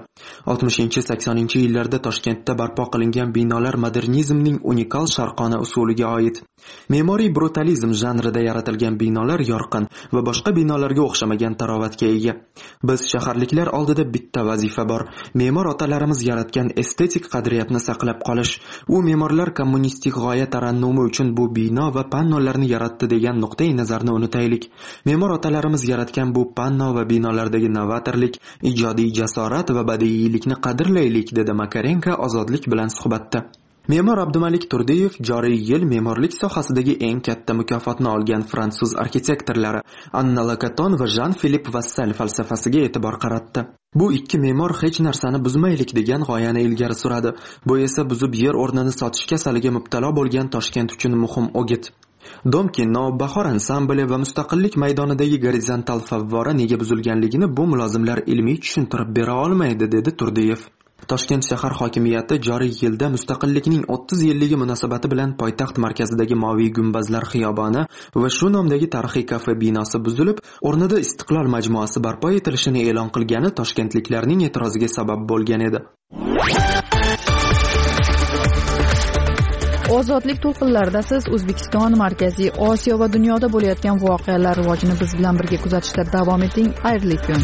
60-80-yillarda Toshkentda barpo qilingan binolar modernizmning unikal sharqona usuliga oid. Me'moriy brutalizm janrida yaratilgan binolar yorqin va boshqa binolarga o'xshamagan tarovatga ega. Biz shaharliklar oldida bitta vazifa bor. Me'mor otalarimiz yaratgan estetik qadriyatni saqlab qolish. U me'morlar kommunistik g'oya tarannumi uchun bu bino va pannolarni yaratdi degan nuqtai nazarni unutaylik. Me'mor otalarimiz yaratgan bu panno va binolardagi novatorlik, ijodiy jasorat va badiiylikni qadrlaylik, dedi Makarenko Ozodlik bilan suhbatda. Me'mor Abdumalik Turdiyev joriy yil me'morlik sohasidagi eng katta mukofotni olgan fransuz arxitektorlari Anna Lacaton va Jean-Philippe Vassal falsafasiga e'tibor qaratdi. Bu ikki me'mor hech narsani buzmaylik degan g'oyani ilgari suradi. Bu esa buzib yer o'rnini sotish kasaliga mubtalo bo'lgan Toshkent uchun muhim o'git. Domkin Navbahor ansambli va Mustaqillik maydonidagi gorizontal favvora nega buzilganligini bu mulozimlar ilmiy tushuntirib bera olmaydi, dedi Turdiyev. Toshkent shahar hokimiyati joriy yilda Mustaqillikning 30 yilligi munosabati bilan poytaxt markazidagi Moviy gumbazlar xiyoboni va shu nomdagi tarixiy kafe binosi buzilib, o'rnida Istiqlol majmuasi barpo etilishini e'lon qilgani toshkentliklarning e'tiroziga sabab bo'lgan edi. Ozodlik to'lqinlarida siz O'zbekiston, Markaziy Osiyo va dunyoda bo'layotgan voqealar rivojini biz bilan birga kuzatishda davom eting. Xayrli kun.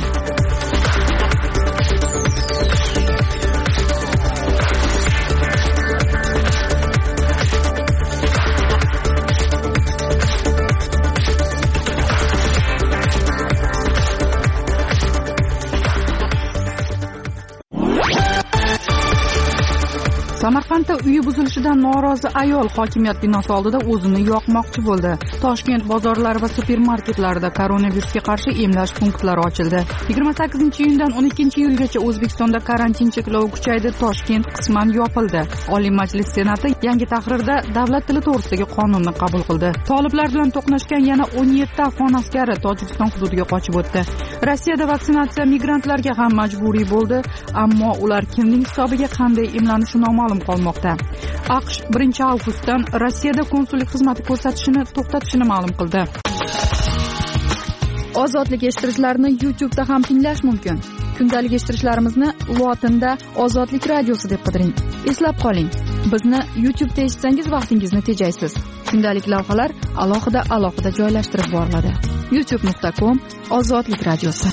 Samarqandda uyi buzilishidan norozi ayol hokimiyat binosi oldida o'zini yoqmoqchi bo'ldi. Toshkent bozorlari va supermarketlarida koronavirusga qarshi emlash punktlari ochildi. 28-iyundan 12-iyulgacha O'zbekistonda karantin cheklovi kuchaydi. Toshkent qisman yopildi. Oliy Majlis Senati yangi tahrirda davlat tili to'g'risidagi qonunni qabul qildi. Toliblar bilan to'qnashgan yana 17 afg'on askari Tojikiston hududiga qochib o'tdi. Rossiyada vaksinatsiya migrantlarga ham majburiy bo'ldi, ammo ular kimning hisobiga qanday emlanishi noma'lum qolmoqda. AQSh 1-avgustdan Rossiyada konsullik xizmati ko'rsatishini to'xtatishini ma'lum qildi. Ozodlik eshittirishlarni YouTube'da ham tinglash mumkin. Kundalik eshittirishlarimizni lotinda Ozodlik radiosi deb qidiring. Eslab qoling, bizni YouTube'da eshitsangiz vaqtingizni tejaysiz. Kundalik lavhalar alohida joylashtirib boriladi. youtube.com/Ozodlik radiosi.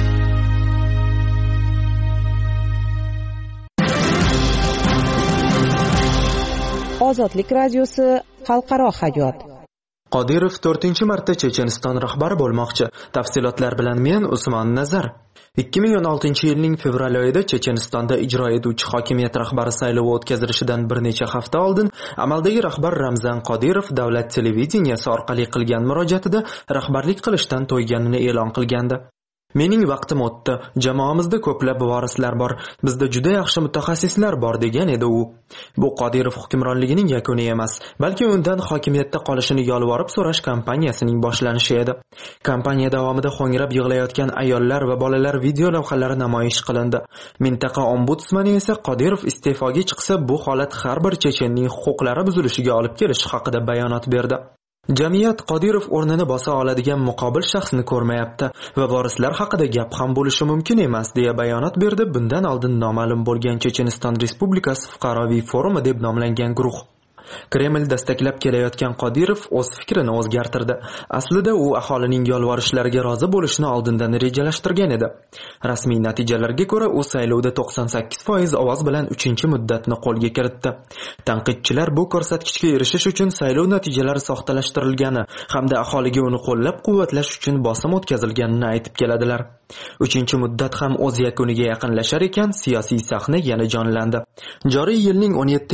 Ozodlik radiosi xalqaro hayot. Qodirov 4-marta Checheniston rahbari bo'lmoqchi. Tafsilotlar bilan men Usmon Nazar. 2016-yilning fevral oyida Chechenistonda ijro etuvchi hokimiyat rahbari saylovi o'tkazilishidan bir necha hafta oldin amaldagi rahbar Ramzan Qodirov davlat televideniyasi orqali qilgan murojaatida rahbarlik qilishdan to'yganini e'lon qilgandi. Mening vaqtim o'tdi. Jamoamizda ko'plab vorislar bor. Bizda juda yaxshi mutaxassislar bor, degan edi u. Bu Qodirov hukmronligining yakuni emas, balki undan hokimiyatda qolishini yolvorib so'rash kampaniyasining boshlanishi edi. Kampaniya davomida ho'ngrab yig'layotgan ayollar va bolalar video lavhalari namoyish qilindi. Mintaqa ombudsmani esa Qodirov iste'foga chiqsa, bu holat har bir chechenning huquqlari buzilishiga olib kelishi haqida bayonot berdi. Jamiyat Qodirov o'rnini bosa oladigan muqobil shaxsni ko'rmayapti va vorislar haqida gap ham bo'lishi mumkin emas, deya bayonot berdi bundan oldin noma'lum bo'lgan Checheniston Respublikasi fuqaroviy forumi deb nomlangan guruh. Kreml dastaklab kelayotgan Qodirov o'z fikrini o'zgartirdi. Aslida u aholining yolvorishlariga rozi bo'lishni oldindan rejalashtirgan edi. Rasmiy natijalarga ko'ra, u saylovda 98% ovoz bilan 3-muddatni qo'lga kiritdi. Tanqidchilar bu ko'rsatkichga erishish uchun saylov natijalari soxtalashtirilgani hamda aholiga uni qo'llab-quvvatlash uchun bosim o'tkazilganini aytib keladilar. 3-muddat ham o'z yakuniga yaqinlashar ekan, siyosiy sahna yana jonlandi. Joriy yilning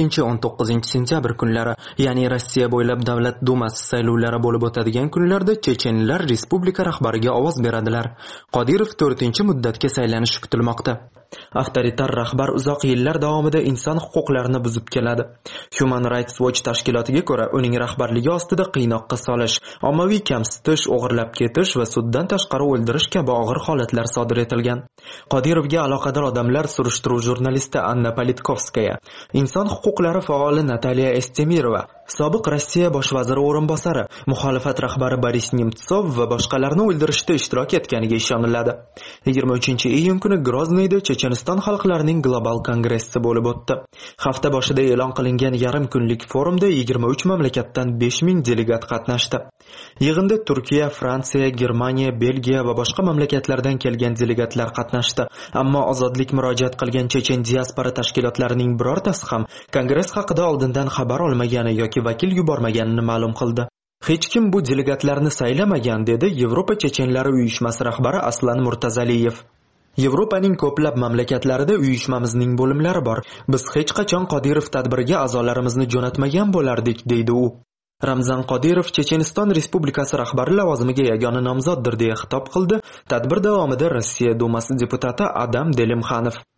17-19 kunlari, ya'ni Rossiya bo'ylab davlat dumasi saylovlari bo'lib o'tadigan kunlarda chechenlar respublika rahbariga ovoz beradilar. Qodirov 4-muddatga saylanishi kutilmoqda. Avtoritar rahbar uzoq yillar davomida inson huquqlarini buzib keladi. Human Rights Watch tashkilotiga ko'ra, uning rahbarligi ostida qiynoqqa solish, ommaviy kamsitish, o'g'irlab ketish va suddan tashqari o'ldirish kabi og'ir holatlar sodir etilgan. Qodirovga aloqador odamlar surishtiruv jurnalisti Anna Politkovskaya, inson huquqlari faoli Nataliya Estemirova, sobiq Rossiya bosh vaziri o'rinbosari, muxolifat rahbari Boris Nemtsov va boshqalarni o'ldirishda ishtirok etganiga ishoniladi. 23-iyun kuni Grozniyda Checheniston xalqlarining global kongressi bo'lib o'tdi. Hafta boshida e'lon qilingan yarim kunlik forumda 23 mamlakatdan 5000 delegat qatnashdi. Yig'inda Turkiya, Fransiya, Germaniya, Belgiya va boshqa mamlakatlardan kelgan delegatlar qatnashdi. Ammo ozodlik murojaat qilgan chechen diaspora tashkilotlarining birortasi ham kongress haqida oldindan xabar olmagani yoki vakil yubormaganini ma'lum qildi. Hech kim bu delegatlarni saylamagan, dedi Yevropa chechenlari uyushmasi rahbari Aslan Murtazaliyev. Yevropaning ko'plab mamlakatlarida uyushmamizning bo'limlari bor. Biz hech qachon Qodirov tadbiriga a'zolarimizni jo'natmagan bo'lardik, deydi u. Ramzan Qodirov Checheniston Respublikasi rahbari lavozimiga yagona nomzoddir, deya xitob qildi tadbir davomida Rossiya dumasi deputati Adam Delimxanov.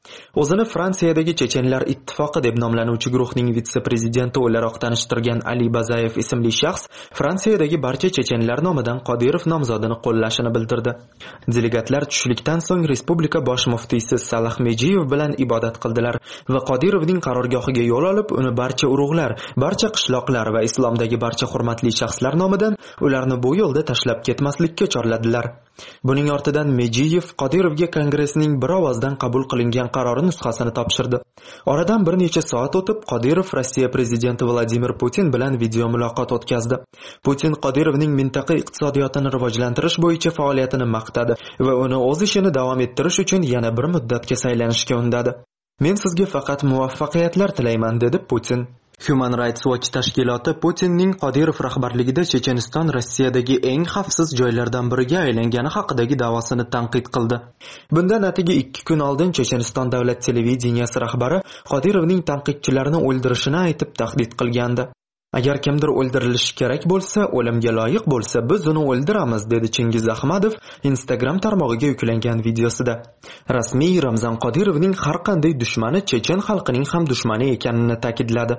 O'zini Fransiyadagi Chechenlar ittifoqi deb nomlanuvchi guruhning vitse-prezidenti o'laroq tanishtirgan Ali Bazayev ismli shaxs Fransiyadagi barcha chechenlar nomidan Qodirov nomzodini qo'llashini bildirdi. Delegatlar tushlikdan so'ng respublika bosh muftiysi Salah Mejiyev bilan ibodat qildilar va Qodirovning qarorgohiga yo'l olib, uni barcha urug'lar, barcha qishloqlar va islomdagi barcha hurmatli shaxslar nomidan ularni bu yo'lda tashlab ketmaslikka chorladilar. Buning ortidan Mejiyev Qodirovga kongressning bir ovozdan qabul qilingan qarori nusxasini topshirdi. Oradan bir necha soat o'tib, Qodirov Rossiya prezidenti Vladimir Putin bilan video muloqot o'tkazdi. Putin Qodirovning mintaqa iqtisodiyotini rivojlantirish bo'yicha faoliyatini maqtadi va uni o'z ishini davom ettirish uchun yana bir muddatga saylanishga undadi. Men sizga faqat muvaffaqiyatlar tilayman, dedi Putin. Human Rights Watch tashkiloti Putinning Qodirov rahbarligida Checheniston Rossiyadagi eng xavfsiz joylardan biriga aylangani haqidagi da'vosini tanqid qildi. Bundan atigi 2 kun oldin Checheniston davlat televideniyasi rahbari Qodirovning tanqidchilarini o'ldirishini aytib tahdid qilgandi. Agar kimdir o'ldirilishi kerak bo'lsa, o'limga loyiq bo'lsa, biz uni o'ldiramiz, dedi Chingiz Ahmadov Instagram tarmog'iga yuklangan videosida. Rasmiy Ramzan Qodirovning har qanday dushmani chechen xalqining ham dushmani ekanini ta'kidladi.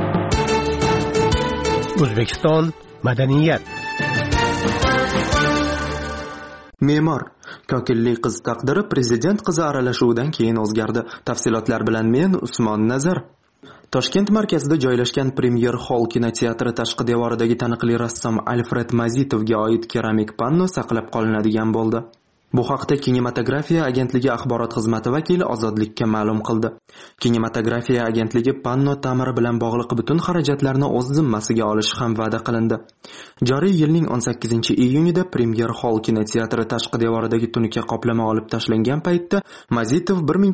O'zbekiston madaniyat. Me'mor kokilli qiz taqdiri prezident qizi aralashuvidan keyin o'zgardi. Tafsilotlar bilan men Usmon Nazar. Toshkent markazida joylashgan Premier Hall kinoteatri tashqi devoridagi taniqli rassom Alfred Mazitovga oid keramik panno saqlab qolinadigan bo'ldi. Bu haqda Kinematografiya agentligi axborot xizmati vakili Ozodlikka ma'lum qildi. Kinematografiya agentligi panno ta'miri bilan bog'liq butun xarajatlarni o'z zimmasiga olishi ham va'da qilindi. Joriy yilning 18-iyunida Premier Hall kinoteatri tashqi devoridagi tunuka qoplama olib tashlangan paytda Mazitov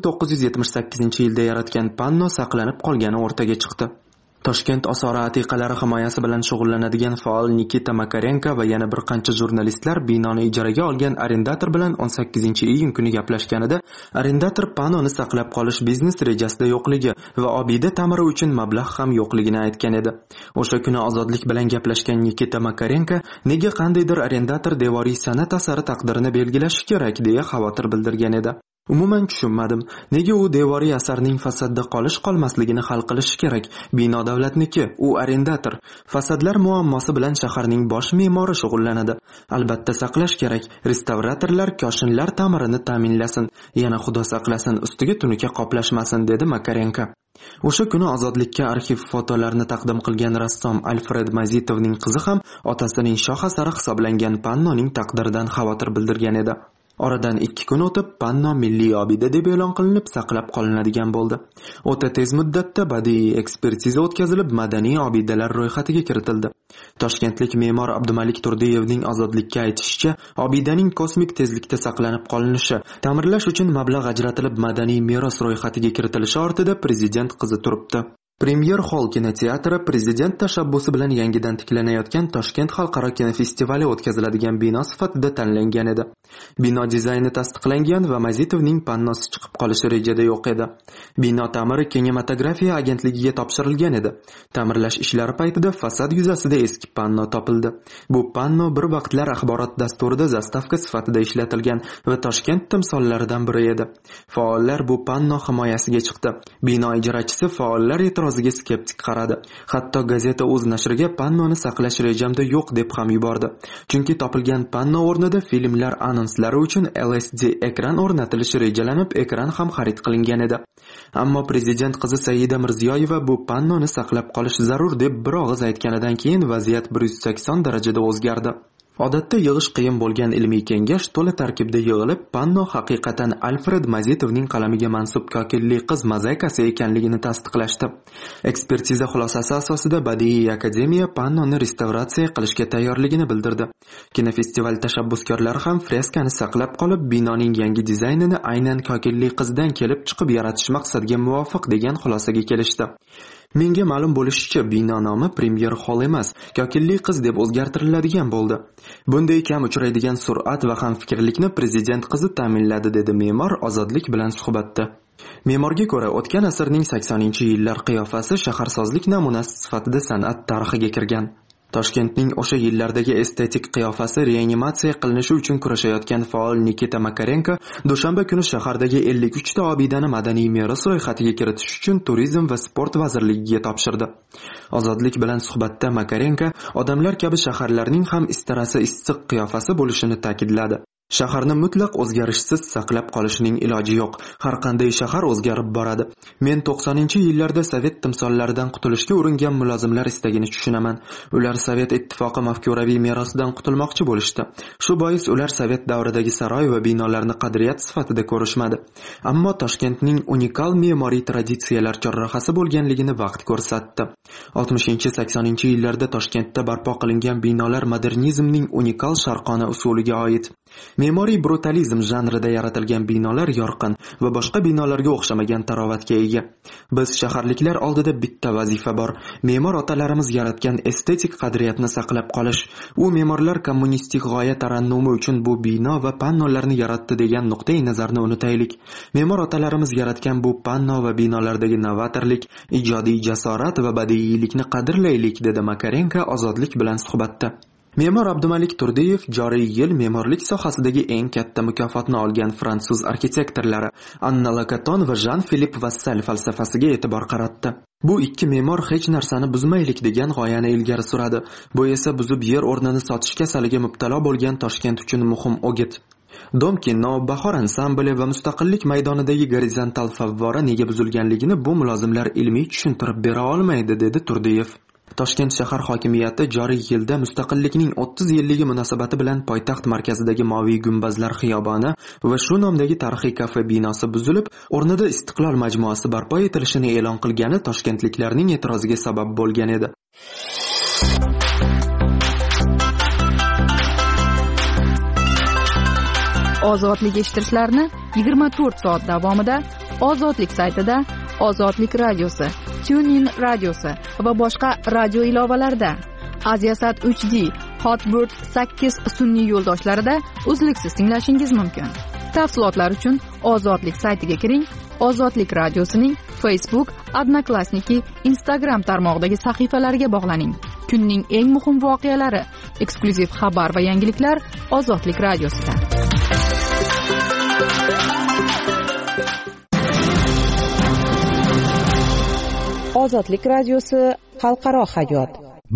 1978-yilda yaratgan panno saqlanib qolgani o'rtaga chiqdi. Toshkent osori atiqalari himoyasi bilan shug'ullanadigan faol Nikita Makarenko va yana bir qancha jurnalistlar binoni ijaraga olgan arendator bilan 18-iyun kuni gaplashganida arendator pannoni saqlab qolish biznes rejasida yo'qligi va obida ta'miri uchun mablag' ham yo'qligini aytgan edi. O'sha kuni Ozodlik bilan gaplashgan Nikita Makarenko nega qandaydir arendator devoriy san'at asari taqdirini belgilashi kerak deya xavotir bildirgan edi. Umuman tushunmadim. Nega u devoriy asarning fasadda qolmasligini hal qilish kerak? Bino davlatniki, u arendator. Fasadlar muammosi bilan shaharning bosh me'mori shug'ullanadi. Albatta saqlash kerak. Restavratorlar koshinlar ta'mirini ta'minlasin. Yana xudo saqlasin, ustiga tunuka qoplashmasin, dedi Makarenko. O'sha kuni Ozodlikka arxiv fotolarni taqdim qilgan rassom Alfred Mazitovning qizi ham otasining shoh asari hisoblangan pannoning taqdiridan xavotir bildirgan edi. Oradan 2 kun o'tib panno milliy obida deb e'lon qilinib saqlab qolinadigan bo'ldi. O'ta tez muddatda badiiy ekspertiza o'tkazilib madaniy obidalar ro'yxatiga kiritildi. Toshkentlik me'mor Abdumalik Turdiyevning Ozodlikka aytishicha, obidaning kosmik tezlikda saqlanib qolinishi, ta'mirlash uchun mablag' ajratilib madaniy meros ro'yxatiga kiritilishi ortida prezident qizi turibdi. Premier Hall kinoteatri prezident tashabbusi bilan yangidan tiklanayotgan Toshkent xalqaro kinofestivali o'tkaziladigan bino sifatida tanlangan edi. Bino dizayni tasdiqlangan va Mazitovning pannosi chiqib qolishi rejada yo'q edi. Bino ta'miri Kinematografiya agentligiga topshirilgan edi. Ta'mirlash ishlari paytida fasad yuzasida eski panno topildi. Bu panno bir vaqtlar axborot dasturida zastavka sifatida ishlatilgan va Toshkent timsollaridan biri edi. Faollar bu panno himoyasiga chiqdi. Bino ijrochisi faollar e'tiroziga skeptik qaradi. Hatto gazeta o'z nashriga pannoni saqlash rejamda yo'q deb ham yubordi. Chunki topilgan panno o'rnida filmlar anonslari uchun LCD ekran o'rnatilishi rejalanib, ekran ham xarid qilingan edi. Ammo prezident qizi Saida Mirziyoyeva bu pannoni saqlab qolish zarur deb bir og'iz aytganidan keyin vaziyat 180 darajada o'zgardi. Odatda yig'ish qiyin bo'lgan ilmiy kengash to'la tarkibda yig'ilib, panno haqiqatan Alfred Mazitovning qalamiga mansub kokilli qiz mozaikasi ekanligini tasdiqlashdi. Ekspertiza xulosasi asosida Badiiy akademiya pannoni restavratsiya qilishga tayyorligini bildirdi. Kinofestival tashabbuskorlari ham freskani saqlab qolib, binoning yangi dizaynini aynan kokilli qizdan kelib chiqib yaratish maqsadiga muvofiq degan xulosaga kelishdi. Menga ma'lum bo'lishicha, bino nomi Premier Hall emas, kokilli qiz deb o'zgartiriladigan bo'ldi. Bunday kam uchraydigan sur'at va hamfikrlikni prezident qizi ta'minladi, dedi me'mor Ozodlik bilan suhbatda. Me'morga ko'ra, o'tgan asrning 80-yillar qiyofasi shaharsozlik namunasi sifatida san'at tarixiga kirgan. Toshkentning o'sha yillardagi estetik qiyofasi reanimatsiya qilinishi uchun kurashayotgan faol Nikita Makarenko dushanba kuni shahardagi 53 ta obidani madaniy meros ro'yxatiga kiritish uchun Turizm va sport vazirligiga topshirdi. Ozodlik bilan suhbatda Makarenko odamlar kabi shaharlarning ham istarasi issiq qiyofasi bo'lishini ta'kidladi. Shaharni mutlaq o'zgarishsiz saqlab qolishning iloji yo'q. Har qanday shahar o'zgarib boradi. Men 90-yillarda Sovet timsollaridan qutulishga uringan mulozimlar istagini tushunaman. Ular Sovet ittifoqi mafkuraviy merosidan qutulmoqchi bo'lishdi. Shu bois ular Sovet davridagi saroy va binolarni qadriyat sifatida ko'rishmadi. Ammo Toshkentning unikal me'moriy traditsiyalar chorrahasi bo'lganligini vaqt ko'rsatdi. 60-80-yillarda Toshkentda barpo qilingan binolar modernizmning unikal sharqona usuliga oid. Me'moriy brutalizm janrida yaratilgan binolar yorqin va boshqa binolarga o'xshamagan tarovatga ega. Biz shaharliklar oldida bitta vazifa bor. Me'mor otalarimiz yaratgan estetik qadriyatni saqlab qolish. U me'morlar kommunistik g'oya tarannumi uchun bu bino va pannolarni yaratdi degan nuqtai nazarni unutaylik. Me'mor otalarimiz yaratgan bu panno va binolardagi novatorlik, ijodiy jasorat va badiiylikni qadrlaylik, dedi Makarenko Ozodlik bilan suhbatda. Me'mor Abdumalik Turdiyev joriy yil me'morlik sohasidagi eng katta mukofotni olgan fransuz arxitektorlari Anna Lacaton va Jean-Philippe Vassal falsafasiga e'tibor qaratdi. Bu ikki me'mor hech narsani buzmaylik degan g'oyani ilgari suradi. Bu esa buzib yer o'rnini sotish kasaliga mubtalo bo'lgan Toshkent uchun muhim o'git. Domkin, Navbahor ansambli va Mustaqillik maydonidagi gorizontal favvora nega buzilganligini bu mulozimlar ilmiy tushuntirib bera olmaydi, dedi Turdiyev. Toshkent shahar hokimiyati joriy yilda mustaqillikning 30 yilligi munosabati bilan poytaxt markazidagi Moviy gumbazlar xiyoboni va shu nomdagi tarixiy kafe binosi buzilib, o'rnida Istiqlol majmuasi barpo etilishini e'lon qilgani toshkentliklarning e'tiroziga sabab bo'lgan edi. Ozodlik eshittirishlarni 24 soat davomida Ozodlik saytida, Ozodlik radiosi, TuneIn radiosi va boshqa radio ilovalarda, Aziasat 3D, Hotbird 8 sun'iy yo'ldoshlarida uzluksiz tinglashingiz mumkin. Tafsilotlar uchun Ozodlik saytiga kiring. Ozodlik radiosining Facebook, Odnoklassniki, Instagram tarmog'idagi sahifalariga bog'laning. Kunning eng muhim voqealari, eksklyuziv xabar va yangiliklar Ozodlik radiosida. Ozodlik radiosi xalqaro hayot.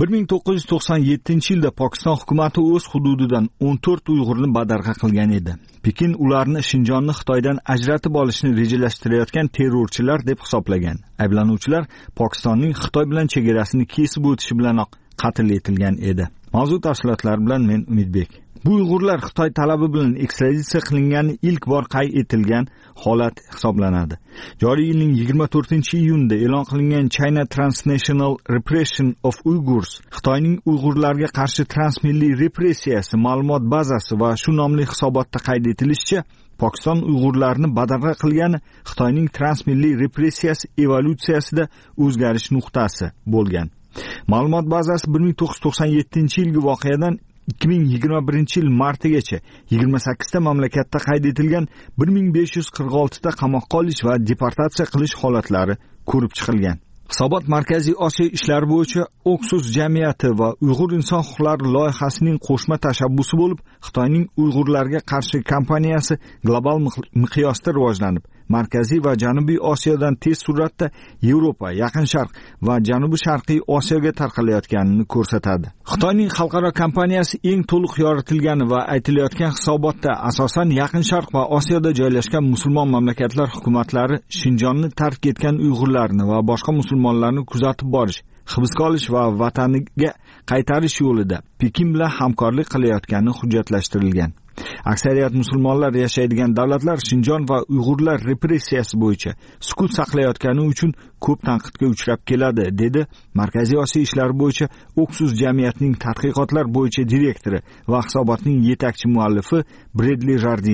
1997-yilda Pokiston hukumati o'z hududidan 14 Uyg'urni badarg'a qilgan edi. Pekin ularni Shinjonni Xitoydan ajratib olishni rejalashtirayotgan terrorchilar deb hisoblagan. Ayblanuvchilar Pokistonning Xitoy bilan chegarasini kesib o'tishi bilanoq qatl etilgan edi. Mavzu tafsilotlari bilan men Umidbek. Bu Uyg'urlar Xitoy talabi bilan ekstraditsiya qilingani ilk bor qayd etilgan holat hisoblanadi. Joriy yilning 24-iyunida e'lon qilingan China Transnational Repression of Uyghurs, Xitoyning Uyg'urlarga qarshi transmilliy repressiyasi ma'lumot bazasi va shu nomli hisobotda qayd etilishicha, Pokiston Uyg'urlarni badarg'a qilgani Xitoyning transmilliy repressiyasi evolyutsiyasida o'zgarish nuqtasi bo'lgan. Ma'lumot bazasi 1997-yilgi voqeadan 2021 yil martigacha 28 ta mamlakatda qayd etilgan 1546 ta qamoqqa olish va deportatsiya qilish holatlari ko'rib chiqilgan. Hisobot Markaziy Osiyo ishlari bo'yicha Oxus jamiyati va Uyg'ur inson huquqlari loyihasining qo'shma tashabbusi bo'lib, Xitoyning Uyg'urlarga qarshi kampaniyasi global miqyosda rivojlanib, Markaziy va Janubiy Osiyodan tez suratda Yevropa, Yaqin Sharq va Janubiy Sharqiy Osiyoga tarqalayotganini ko'rsatadi. Xitoyning xalqaro kampaniyasi eng to'liq yoritilgani va aytilayotgan hisobotda asosan Yaqin Sharq va Osiyoda joylashgan musulmon mamlakatlar hukumatlari Shinjonni tark etgan Uyg'urlarni va boshqa musulmonlarni kuzatib borish, hibsga olish va vataniga qaytarish yo'lida Pekin bilan hamkorlik qilayotgani hujjatlashtirilgan. Aksariyat musulmonlar yashaydigan davlatlar Shinjon va Uyg'urlar repressiyasi bo'yicha sukut saqlayotgani uchun ko'p tanqidga uchrab keladi, dedi Markaziy Osiyo ishlari bo'yicha Oxus jamiyatining tadqiqotlar bo'yicha direktori va hisobotning yetakchi muallifi Bredli Jardin.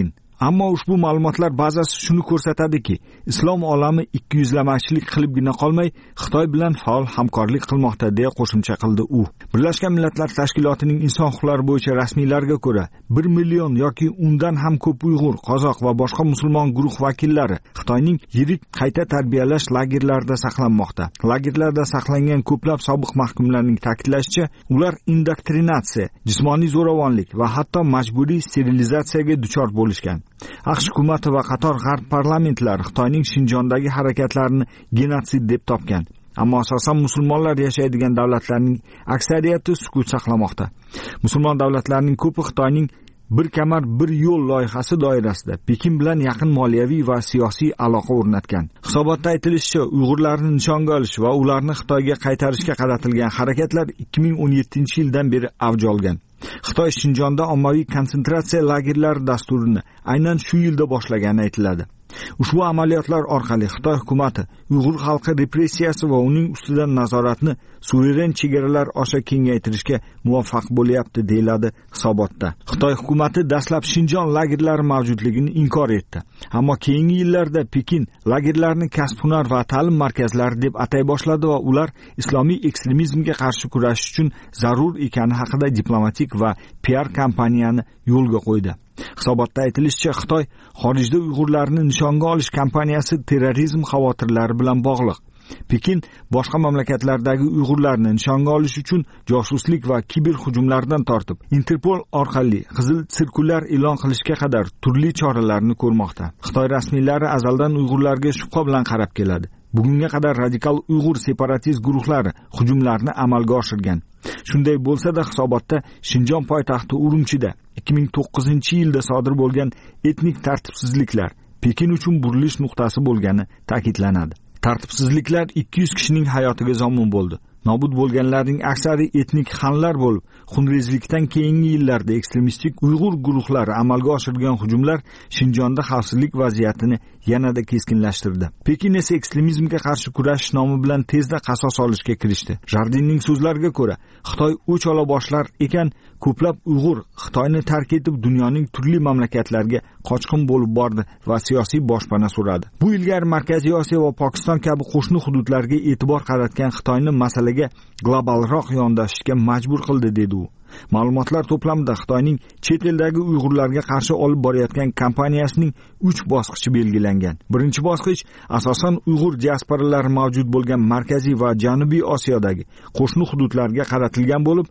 Ammo ushbu ma'lumotlar bazasi shuni ko'rsatadiki, islom olami ikkiyuzlamachilik qilibgina qolmay, Xitoy bilan faol hamkorlik qilmoqda, deya qo'shimcha qildi u. Birlashgan Millatlar Tashkilotining inson huquqlari bo'yicha rasmiylariga ko'ra, 1 million yoki undan ham ko'p Uyg'ur, qozoq va boshqa musulmon guruh vakillari Xitoyning yirik qayta tarbiyalash lagerlarida saqlanmoqda. Lagerlarda saqlangan ko'plab sobiq mahkumlarning ta'kidlashicha, ular indoktrinatsiya, jismoniy zo'ravonlik va hatto majburiy sterilizatsiyaga duchor bo'lishgan. AQSh hukumati va qator g'arb parlamentlari Xitoyning Shinjondagi harakatlarini genotsid deb topgan. Ammo asosan musulmonlar yashaydigan davlatlarning aksariyati sukut saqlamoqda. Musulmon davlatlarning ko'pi Xitoyning bir kamar bir yo'l loyihasi doirasida Pekin bilan yaqin moliyaviy va siyosiy aloqa o'rnatgan. Hisobotda aytilishicha, Uyg'urlarni nishonga olish va ularni Xitoyga qaytarishga qaratilgan harakatlar 2017-yildan beri avj olgan. Xitoy Shinjonda ommaviy konsentratsiya lagerlari dasturini aynan shu yilda boshlagani aytiladi. Ushbu amaliyotlar orqali Xitoy hukumati Uyg'ur xalqi repressiyasi va uning ustidan nazoratni suveren chegaralar osha kengaytirishga muvaffaq bo'lyapti, deyiladi hisobotda. Xitoy hukumati dastlab Shinjon lagerlari mavjudligini inkor etdi. Ammo keyingi yillarda Pekin lagerlarni kasb-hunar va ta'lim markazlari deb atay boshladi va ular islomiy ekstremizmga qarshi kurashish uchun zarur ekani haqida diplomatik va PR kampaniyani yo'lga qo'ydi. Hisobotda aytilishicha, Xitoy xorijda Uyg'urlarni nishonga olish kampaniyasi terrorizm xavotirlari bilan bog'liq. Pekin boshqa mamlakatlardagi Uyg'urlarni nishonga olish uchun josuslik va kiber hujumlardan tortib, Interpol orqali qizil sirkullar e'lon qilishga qadar turli choralarni ko'rmoqda. Xitoy rasmiylari azaldan Uyg'urlarga shubha bilan qarab keladi. Bugunga qadar radikal Uyg'ur separatist guruhlari hujumlarni amalga oshirgan. Shunday bo'lsa-da, hisobotda Shinjon poytaxti Urumchida 2009-yilda sodir bo'lgan etnik tartibsizliklar Pekin uchun burilish nuqtasi bo'lgani ta'kidlanadi. Tartibsizliklar 200 kishining hayotiga zomin bo'ldi. Nobud bo'lganlarning aksari etnik xanlar bo'lib, xunrezlikdan keyingi yillarda ekstremistik Uyg'ur guruhlari amalga oshirgan hujumlar Shinjonda xavfsizlik vaziyatini yanada keskinlashtirdi. Pekin esa ekstremizmga qarshi kurashish nomi bilan tezda qasos olishga kirishdi. Jardinning so'zlariga ko'ra, Xitoy o'ch ola boshlar ekan, ko'plab Uyg'ur Xitoyni tark etib dunyoning turli mamlakatlariga qochqin bo'lib bordi va siyosiy boshpana so'radi. Bu ilgari Markaziy Osiyo va Pokiston kabi qo'shni hududlarga e'tibor qaratgan Xitoyni masalaga globalroq yondashishga majbur qildi, dedi u. Ma'lumotlar to'plamida Xitoyning chet eldagi Uyg'urlarga qarshi olib borayotgan kampaniyasining 3 bosqichi belgilangan. Birinchi bosqich asosan Uyg'ur diasporalari mavjud bo'lgan Markaziy va Janubiy Osiyodagi qo'shni hududlarga qaratilgan bo'lib,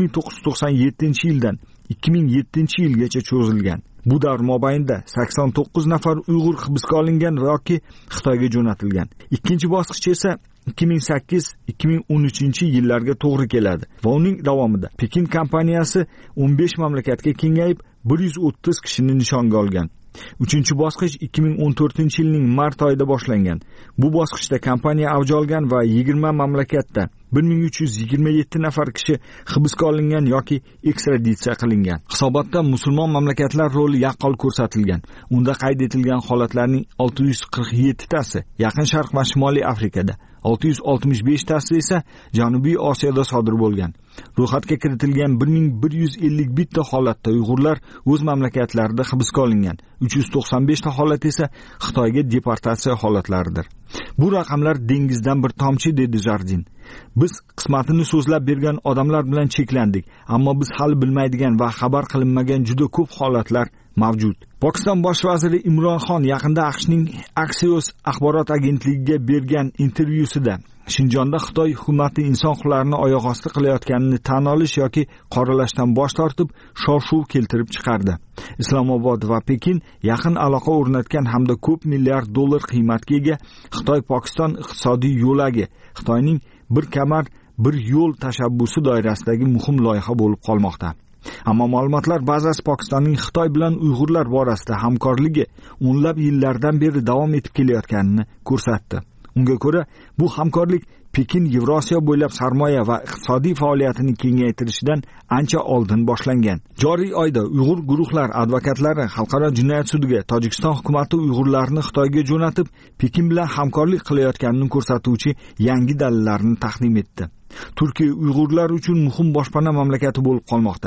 1997-yildan 2007-yilgacha cho'zilgan. Bu davr mobaynida 89 nafar Uyg'ur hibsga olingan yoki Xitoyga jo'natilgan. Ikkinchi bosqich esa 2008-2013-yillarga to'g'ri keladi va uning davomida Pekin kompaniyasi 15 mamlakatga kengayib 130 kishini nishonga olgan. Uchinchi bosqich 2014-yilning mart oyida boshlangan. Bu bosqichda kompaniya avj olgan va 20 mamlakatda 1327 nafar kishi hibsga olingan yoki ekstraditsiya qilingan. Hisobotda musulmon mamlakatlar roli yaqqol ko'rsatilgan. Unda qayd etilgan holatlarning 647 tasi Yaqin Sharq va Shimoliy Afrikada, 665 tasi esa Janubiy Osiyoda sodir bo'lgan. Ro'yxatga kiritilgan 1151 ta holatda Uyg'urlar o'z mamlakatlarida hibsga olingan. 395 ta holat esa Xitoyga deportatsiya holatlaridir. Bu raqamlar dengizdan bir tomchi, dedi Jardin. Biz qismatini so'zlab bergan odamlar bilan cheklandik, ammo biz hali bilmaydigan va xabar qilinmagan juda ko'p holatlar mavjud. Pokiston bosh vaziri Imron Xon yaqinda AQShning Axios axborot agentligiga bergan intervyusida Shinjonda Xitoy hukumati inson huquqlarini oyoq osti qilayotganini tan olish yoki qoralashdan bosh tortib, shov-shuv keltirib chiqardi. Islomobod va Pekin yaqin aloqa o'rnatgan hamda ko'p milliard dollar qiymatga ega Xitoy-Pokiston iqtisodiy yo'lagi Xitoyning bir kamar bir yo'l tashabbusi doirasidagi muhim loyiha bo'lib qolmoqda. Ammo ma'lumotlar bazasi Pokistonning Xitoy bilan Uyg'urlar borasida hamkorligi o'nlab yillardan beri davom etib kelayotganini ko'rsatdi. Unga ko'ra, bu hamkorlik Pekin Yevrosiyo bo'ylab sarmoya va iqtisodiy faoliyatini kengaytirishidan ancha oldin boshlangan. Joriy oyda Uyg'ur guruhlar advokatlari Xalqaro jinoyat sudiga Tojikiston hukumati Uyg'urlarni Xitoyga jo'natib, Pekin bilan hamkorlik qilayotganini ko'rsatuvchi yangi dalillarni taqdim etdi. Turkiya Uyg'urlar uchun muhim boshpana mamlakati bo'lib qolmoqda.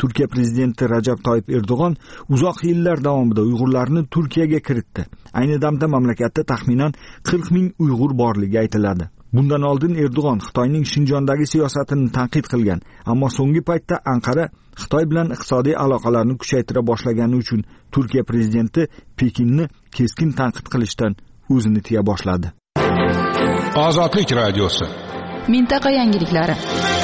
Turkiya prezidenti Rajab Toyyib Erdo'g'on uzoq yillar davomida Uyg'urlarni Turkiyaga kiritdi. Ayni damda mamlakatda taxminan 40 ming Uyg'ur borligi aytiladi. Bundan oldin Erdo'g'on Xitoyning Shinjondagi siyosatini tanqid qilgan, ammo so'nggi paytda Anqara Xitoy bilan iqtisodiy aloqalarni kuchaytira boshlagani uchun Turkiya prezidenti Pekinni keskin tanqid qilishdan o'zini tiya boshladi. Ozodlik radiosi. Mintaqa yangiliklari.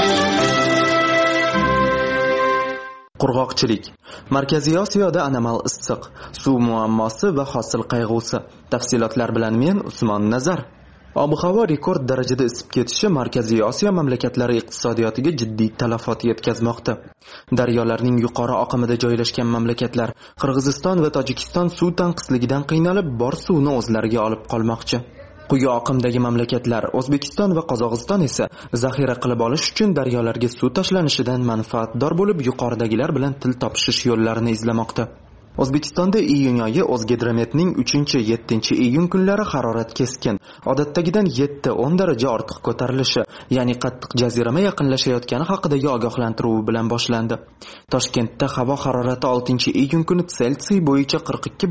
Qurg'oqchilik. Markaziy Osiyoda anomal issiq, suv muammosi va hosil qayg'usi. Tafsilotlar bilan men Usmon Nazar. Ob-havo rekord darajada isib ketishi Markaziy Osiyo mamlakatlari iqtisodiyotiga jiddiy talafot yetkazmoqda. Daryolarning yuqori oqimida joylashgan mamlakatlar Qirg'iziston va Tojikiston suv tanqisligidan qiynalib, bor suvni o'zlariga olib qolmoqchi. Quyi oqimdagi mamlakatlar O'zbekiston va Qozog'iston esa zaxira qilib olish uchun daryolarga suv tashlanishidan manfaatdor bo'lib, yuqoridagilar bilan til topishish yo'llarini izlamoqda. O'zbekistonda iyun oyi O'zgidrometning 3-7 iyun kunlari harorat keskin, odatdagidan 7-10 daraja ortiq ko'tarilishi, ya'ni qattiq jazirama yaqinlashayotgani haqidagi ogohlantiruv bilan boshlandi. Toshkentda havo harorati 6-iyun kuni Selsiy bo'yicha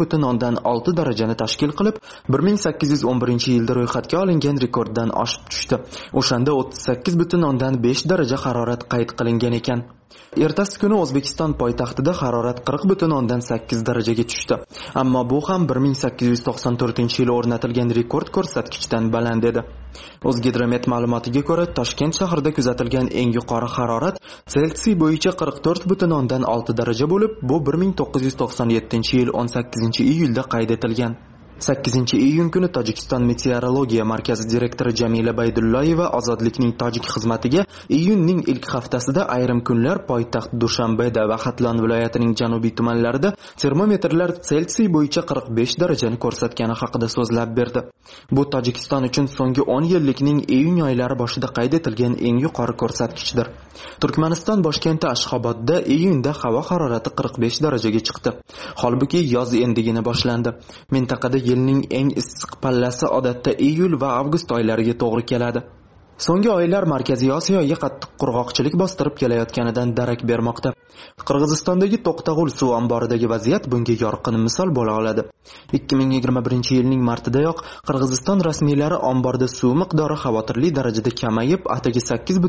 42.6 darajani tashkil qilib, 1811-yilda ro'yxatga olingan rekorddan oshib tushdi. O'shanda 38.5 daraja harorat qayd qilingan ekan. Ertasi kuni O'zbekiston poytaxtida harorat 40.8 darajaga tushdi. Ammo bu ham 1894-yil o'rnatilgan rekord ko'rsatkichdan baland edi. O'zgidromet ma'lumotiga ko'ra, Toshkent shahrida kuzatilgan eng yuqori harorat Selsiy bo'yicha 44.6 daraja bo'lib, bu 1997-yil 18-iyulda qayd etilgan. 8-iyun kuni Tojikiston meteorologiya markazi direktori Jamila Baydulloyeva Ozodlikning tojik xizmatiga iyunning ilk haftasida ayrim kunlar poytaxt Dushanbeda va Xatlon viloyatining janubiy tumanlarida termometrlar Selsiy bo'yicha 45 darajani ko'rsatgani haqida so'zlab berdi. Bu Tojikiston uchun so'nggi 10 yillikning iyun oylari boshida qayd etilgan eng yuqori ko'rsatkichdir. Turkmaniston boshkenti Ashxobodda iyunda havo harorati 45 darajaga chiqdi. Holbuki yoz endigina boshlandi. Mintaqada yilning eng issiq pallasi odatda iyul va avgust oylariga to'g'ri keladi. So'nggi oylar Markaziy Osiyoga qattiq qurg'oqchilik bostirib kelayotganidan darak bermoqda. Qirg'izistondagi To'qtag'ul suv omboridagi vaziyat bunga yorqin misol bo'la oladi. 2021-yilning martidayoq Qirg'iziston rasmiylari omborda suv miqdori xavotirli darajada kamayib, atigi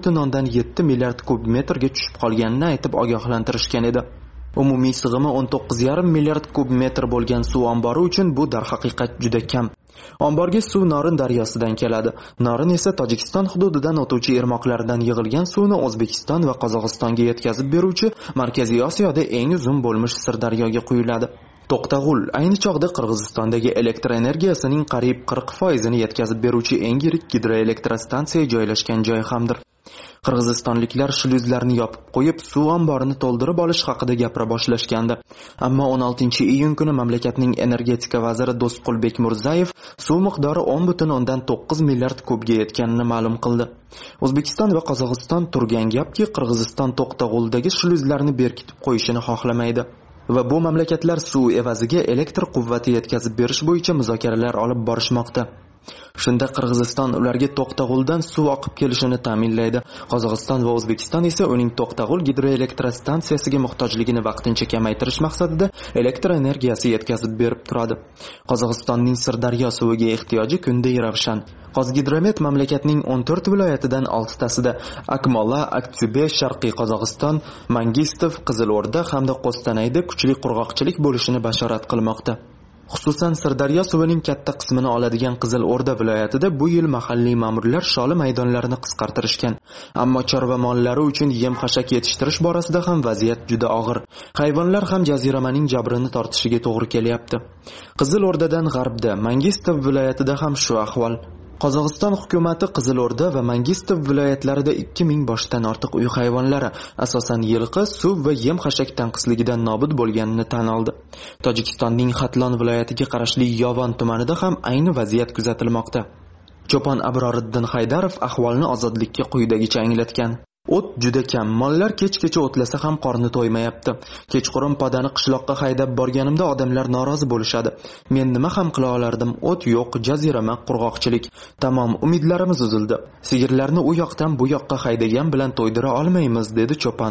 8.7 milliard kub metrga tushib qolganini aytib ogohlantirishgan edi. Umumiy sig'imi 19,5 milliard kub metr bo'lgan suv ombori uchun bu darhaqiqat juda kam. Omborga suv Norin daryosidan keladi. Norin esa Tojikiston hududidan o'tuvchi irmoqlardan yig'ilgan suvni O'zbekiston va Qozog'istonga yetkazib beruvchi Markaziy Osiyoda eng uzun bo'lmish Sirdaryoga quyiladi. To'qtag'ul ayni chog'da Qirg'izistondagi elektr energiyasining qariyb 40% ni yetkazib beruvchi eng yirik gidroelektrostansiya joylashgan joy hamdir. Qirg'izistonliklar shluzlarni yopib qo'yib, suv omborini to'ldirib olish haqida gapira boshlashgandi. Ammo 16-iyun kuni mamlakatning energetika vaziri Do'stqulbek Murzayev suv miqdori 10.9 milliard kubga yetganini ma'lum qildi. O'zbekiston va Qozog'iston turgan gapki, Qirg'iziston To'qtag'uldagi shluzlarni berkitib qo'yishini xohlamaydi. Va bu mamlakatlar suv evaziga elektr quvvati yetkazib berish bo'yicha muzokaralar olib borishmoqda. Shunda Qirg'iziston ularga To'qtag'uldan suv oqib kelishini ta'minlaydi. Qozog'iston va O'zbekiston esa uning To'qtag'ul gidroelektrostansiyasiga muhtojligini vaqtincha kamaytirish maqsadida elektr energiyasi yetkazib berib turadi. Qozog'istonning Sirdaryo suviga ehtiyoji kunda ravshan. Qozgidromet mamlakatning 14 viloyatidan 6 tasida Akmola, Aktyube, Sharqiy Qozog'iston, Mangistov, Qizilo'rda hamda Qo'stanayda kuchli qurg'oqchilik bo'lishini bashorat qilmoqda. Xususan Sirdaryo suvining katta qismini oladigan Qizilo'rda viloyatida bu yil mahalliy ma'murlar sholi maydonlarini qisqartirishgan. Ammo chorva mollari uchun yem-xashak yetishtirish borasida ham vaziyat juda og'ir. Hayvonlar ham jaziramaning jabrini tortishiga to'g'ri kelyapti. Qizilo'rdadan g'arbda, Mangistov viloyatida ham shu ahvol. Qozog'iston hukumati Qizilo'rda va Mangistov viloyatlarida 2000 boshdan ortiq uy hayvonlari, asosan yilqi, suv va yem-xashak tanqisligidan nobud bo'lganini tan oldi. Tojikistonning Xatlon viloyatiga qarashli Yovon tumanida ham ayni vaziyat kuzatilmoqda. Cho'pon Abroriddin Haydarov ahvolni Ozodlikka quyidagicha anglatgan. O't juda kam, mollar kech-kecha o'tlasa ham qorni to'ymayapti. Kechqurun podani qishloqqa haydab borganimda odamlar norozi bo'lishadi. Men nima ham qila olardim? O't yo'q, jazirama, qurg'oqchilik. Tamom, umidlarimiz uzildi. Sigirlarni u yoqdan bu yoqqa haydagan bilan to'ydira olmaymiz, dedi cho'pon.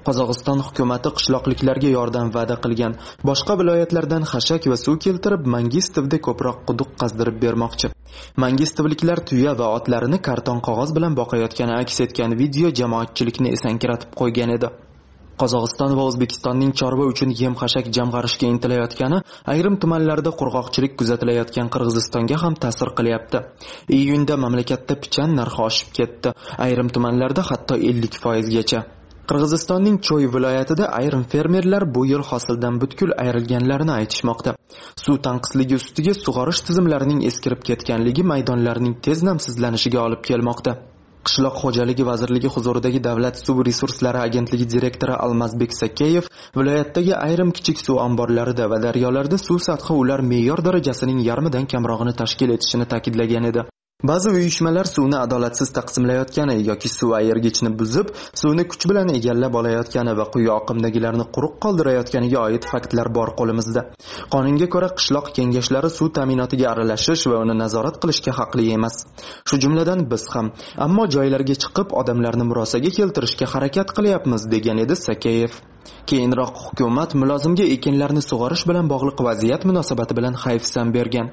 Qozog'iston hukumati qishloqliklarga yordam va'da qilgan. Boshqa viloyatlardan xashak va suv keltirib, Mangistovda ko'proq quduq qazdirib bermoqchi. Mangistovliklar tuya va otlarini karton qog'oz bilan boqayotgani aks etgan video jamoatchilikni esankiratib qo'ygan edi. Qozog'iston va O'zbekistonning chorva uchun yem-xashak jamg'arishga intilayotgani ayrim tumanlarda qurg'oqchilik kuzatilayotgan Qirg'izistonga ham ta'sir qilyapti. Iyunda mamlakatda pichan narxi oshib ketdi. Ayrim tumanlarda hatto 50% gacha. Qirg'izistonning Choy viloyatida ayrim fermerlar bu yil hosildan butkul ayrilganlarini aytishmoqda. Suv tanqisligi ustiga sug'orish tizimlarining eskirib ketganligi maydonlarning tez namsizlanishiga olib kelmoqda. Qishloq xo'jaligi vazirligi huzuridagi Davlat suv resurslari agentligi direktori Almazbek Sakeyev viloyatdagi ayrim kichik suv omborlarida va daryolarda suv sathi ular me'yor darajasining yarmidan kamrog'ini tashkil etishini ta'kidlagan edi. Ba'zi uyushmalar suvni adolatsiz taqsimlayotgani yoki suv ayirgichni buzib, suvni kuch bilan egallab olayotgani va quyi oqimdagilarni quruq qoldirayotganiga oid faktlar bor qo'limizda. Qonunga ko'ra qishloq kengashlari suv ta'minotiga aralashish va uni nazorat qilishga haqli emas. Shu jumladan biz ham, ammo joylarga chiqib odamlarni murosaga keltirishga harakat qilyapmiz, degan edi Sakeyev. Keyinroq hukumat mulozimga ekinlarni sug'orish bilan bog'liq vaziyat munosabati bilan hayfsan bergan.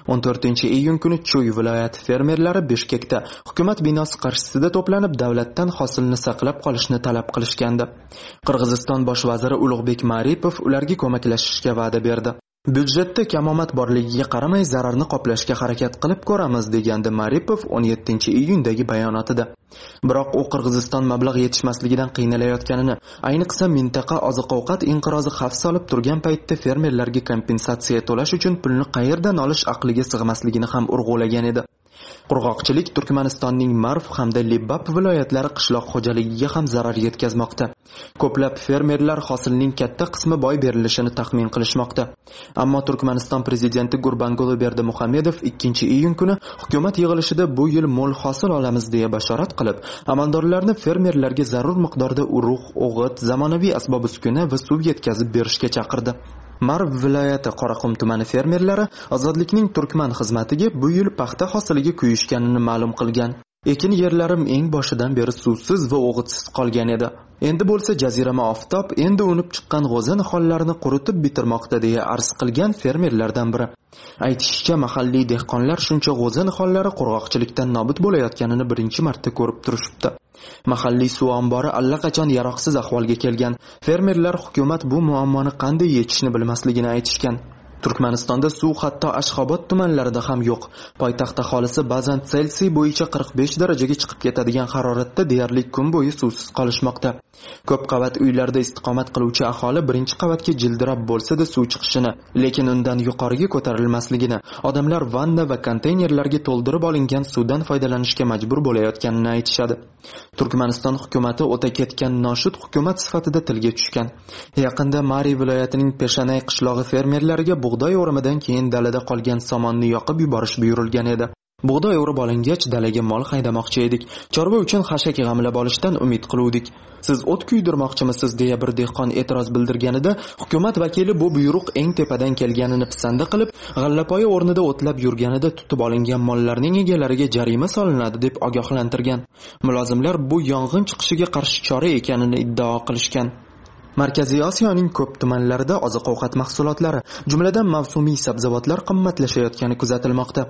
14-iyun kuni Choy viloyati fermerlari Bishkekda hukumat binosi qarshisida to'planib davlatdan hosilni saqlab qolishni talab qilishgandi. Qirg'iziston bosh vaziri Ulug'bek Maripov ularga ko'maklashishga va'da berdi. Byudjetda kamomad borligiga qaramay zararni qoplashga harakat qilib ko'ramiz, degandi Maripov 17-iyundagi bayonotida. Biroq u Qirg'iziston mablag' yetishmasligidan qiynalayotganini, ayniqsa mintaqa oziq-ovqat inqirozi xavf solib turgan paytda fermerlarga kompensatsiya to'lash uchun pulni qayerdan olish aqliga sig'masligini ham urg'ulagan edi. Qurg'oqchilik Turkmanistonning Marv hamda Libab viloyatlari qishloq xo'jaligiga ham zarar yetkazmoqda. Ko'plab fermerlar hosilning katta qismi boy berilishini taxmin qilishmoqda. Ammo Turkmaniston prezidenti Gurbanguly Berdimuhamedov 2-iyun kuni hukumat yig'ilishida bu yil mo'l hosil olamiz deya bashorat qilib, amaldorlarni fermerlarga zarur miqdorda urug', o'g'it, zamonaviy asbob-uskuna va suv yetkazib berishga chaqirdi. Marv viloyati Qoraqum tumani fermerlari Ozodlikning Turkman xizmatiga bu yil paxta hosiliga kuyishganini ma'lum qilgan. Ekin yerlarim eng boshidan beri suvsiz va o'g'itsiz qolgan edi. Endi bo'lsa jazirama oftob endi unib chiqqan g'o'za nihollarini quritib bitirmoqda deya arz qilgan fermerlardan biri. Aytishicha, mahalliy dehqonlar shuncha g'o'za nihollari qurg'oqchilikdan nobud bo'layotganini birinchi marta ko'rib turishibdi. Mahalliy suv ombori allaqachon yaroqsiz ahvolga kelgan. Fermerlar hukumat bu muammoni qanday yechishni bilmasligini aytishgan. Turkmanistonda suv hatto Ashxobod tumanlarida ham yo'q. Poytaxt aholisi ba'zan Selsiy bo'yicha 45 darajaga chiqib ketadigan haroratda deyarli kun bo'yi suvsiz qolishmoqda. Ko'p qavat uylarda istiqomat qiluvchi aholi birinchi qavatga jildirab bo'lsa-da suv chiqishini, lekin undan yuqoriga ko'tarilmasligini, odamlar vanna va konteynerlarga to'ldirib olingan suvdan foydalanishga majbur bo'layotganini aytishadi. Turkmaniston hukumati o'ta ketgan noshud hukumat sifatida tilga tushgan. Yaqinda Mari viloyatining Peshanay qishlog'i fermerlariga bug'doy o'rimidan keyin dalada qolgan somonni yoqib yuborish buyurilgan edi. Bug'doy o'rib olingach dalaga mol haydamoqchi edik. Chorva uchun xashak g'amlab olishdan umid qiluvdik. Siz o't kuydirmoqchimisiz deya bir dehqon e'tiroz bildirganida, hukumat vakili bu buyruq eng tepadan kelganini pisanda qilib, g'allapoya o'rnida o'tlab yurganida tutib olingan mollarning egalariga jarima solinadi deb ogohlantirgan. Mulozimlar bu yong'in chiqishiga qarshi chora ekanini iddao qilishgan. Markaziy Osiyoning ko'p tumanlarida oziq-ovqat mahsulotlari, jumladan mavsumiy sabzavotlar qimmatlashayotgani kuzatilmoqda.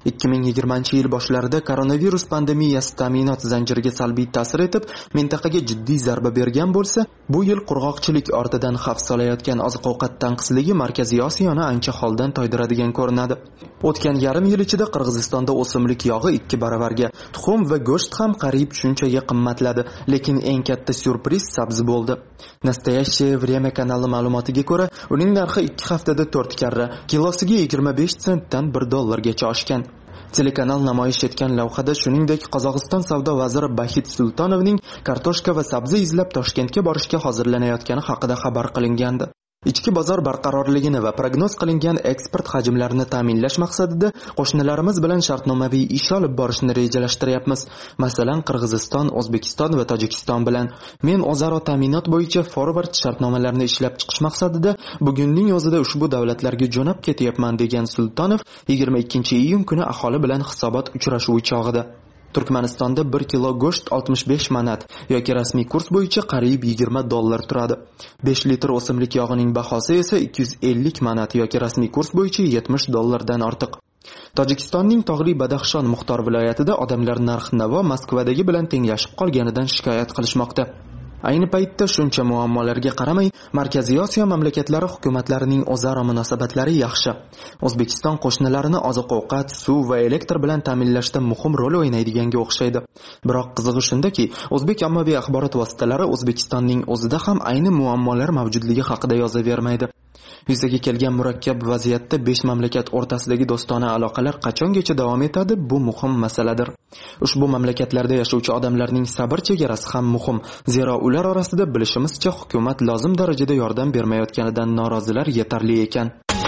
2020-yil boshlarida koronavirus pandemiyasi ta'minot zanjiriga salbiy ta'sir etib, mintaqaga jiddiy zarba bergan bo'lsa, bu yil qurg'oqchilik ortidan xavf solayotgan oziq-ovqat tanqisligi Markaziy Osiyoni ancha holdan toydiradigan ko'rinadi. O'tgan yarim yil ichida Qirg'izistonda o'simlik yog'i 2 baravarga, tuxum va go'sht ham qariyb shunchaga qimmatladi, lekin eng katta syurpriz sabzi bo'ldi. Nastoящее время kanali ma'lumotiga ko'ra, uning narxi 2 haftada 4 karra, kilosiga 25 sentdan $1 oshgan. Telekanal namoyish etgan lavhada shuningdek Qozog'iston savdo vaziri Bahit Sultonovning kartoshka va sabzi izlab Toshkentga borishga hozirlanayotgani haqida xabar qilingandi. Ichki bozor barqarorligini va prognoz qilingan eksport hajmlarini ta'minlash maqsadida qo'shnilarimiz bilan shartnomaviy ish olib borishni rejalashtiryapmiz. Masalan, Qirg'iziston, O'zbekiston va Tojikiston bilan. Men o'zaro ta'minot bo'yicha forward shartnomalarni ishlab chiqish maqsadida bugunning o'zida ushbu davlatlarga jo'nab ketyapman, degan Sultonov 22-iyun kuni aholi bilan hisobot uchrashuvi chog'ida. Turkmanistonda 1 kilo go'sht 65 manat yoki rasmiy kurs bo'yicha qariyb $20 turadi. 5 litr o'simlik yog'ining bahosi esa 250 manat yoki rasmiy kurs bo'yicha $70 dan ortiq. Tojikistonning tog'li Badaxshon Muxtor viloyatida odamlar narx-navo Moskvadagi bilan tenglashib qolganidan shikoyat qilishmoqda. Ayni paytda shuncha muammolarga qaramay, Markaziy Osiyo mamlakatlari hukumatlarining o'zaro munosabatlari yaxshi. O'zbekiston qo'shnilarini oziq-ovqat, suv va elektr bilan ta'minlashda muhim rol o'ynaydiganga o'xshaydi. Biroq qizig'i shundaki, o'zbek ommaviy axborot vositalari O'zbekistonning o'zida ham ayni muammolar mavjudligi haqida yozavermaydi. Yuzaga kelgan murakkab vaziyatda 5 mamlakat o'rtasidagi do'stona aloqalar qachongacha davom etadi, bu muhim masaladir. Ushbu mamlakatlarda yashovchi odamlarning sabr chegarasi ham muhim, zero ular orasida bilishimizcha hukumat lozim darajada yordam bermayotganidan norozilar yetarli ekan.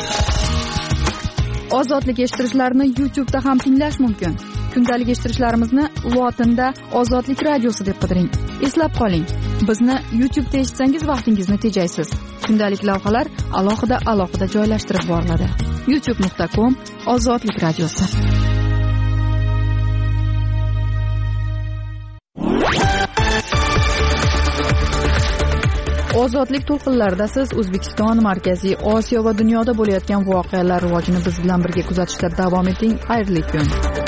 Ozodlik eshittirishlarni YouTube'da ham tinglash mumkin. Kundalik eshittirishlarimizni lotinda Ozodlik radiosi deb qidiring. Eslab qoling, bizni YouTube'da eshitsangiz vaqtingizni tejaysiz. Kundalik lavhalar alohida joylashtirib boriladi. youtube.com/Ozodlik radiosi. Ozodlik to'lqinlarida siz O'zbekiston, Markaziy Osiyo va dunyoda bo'layotgan voqealar rivojini biz bilan birga kuzatishda davom eting. Xayrli kun.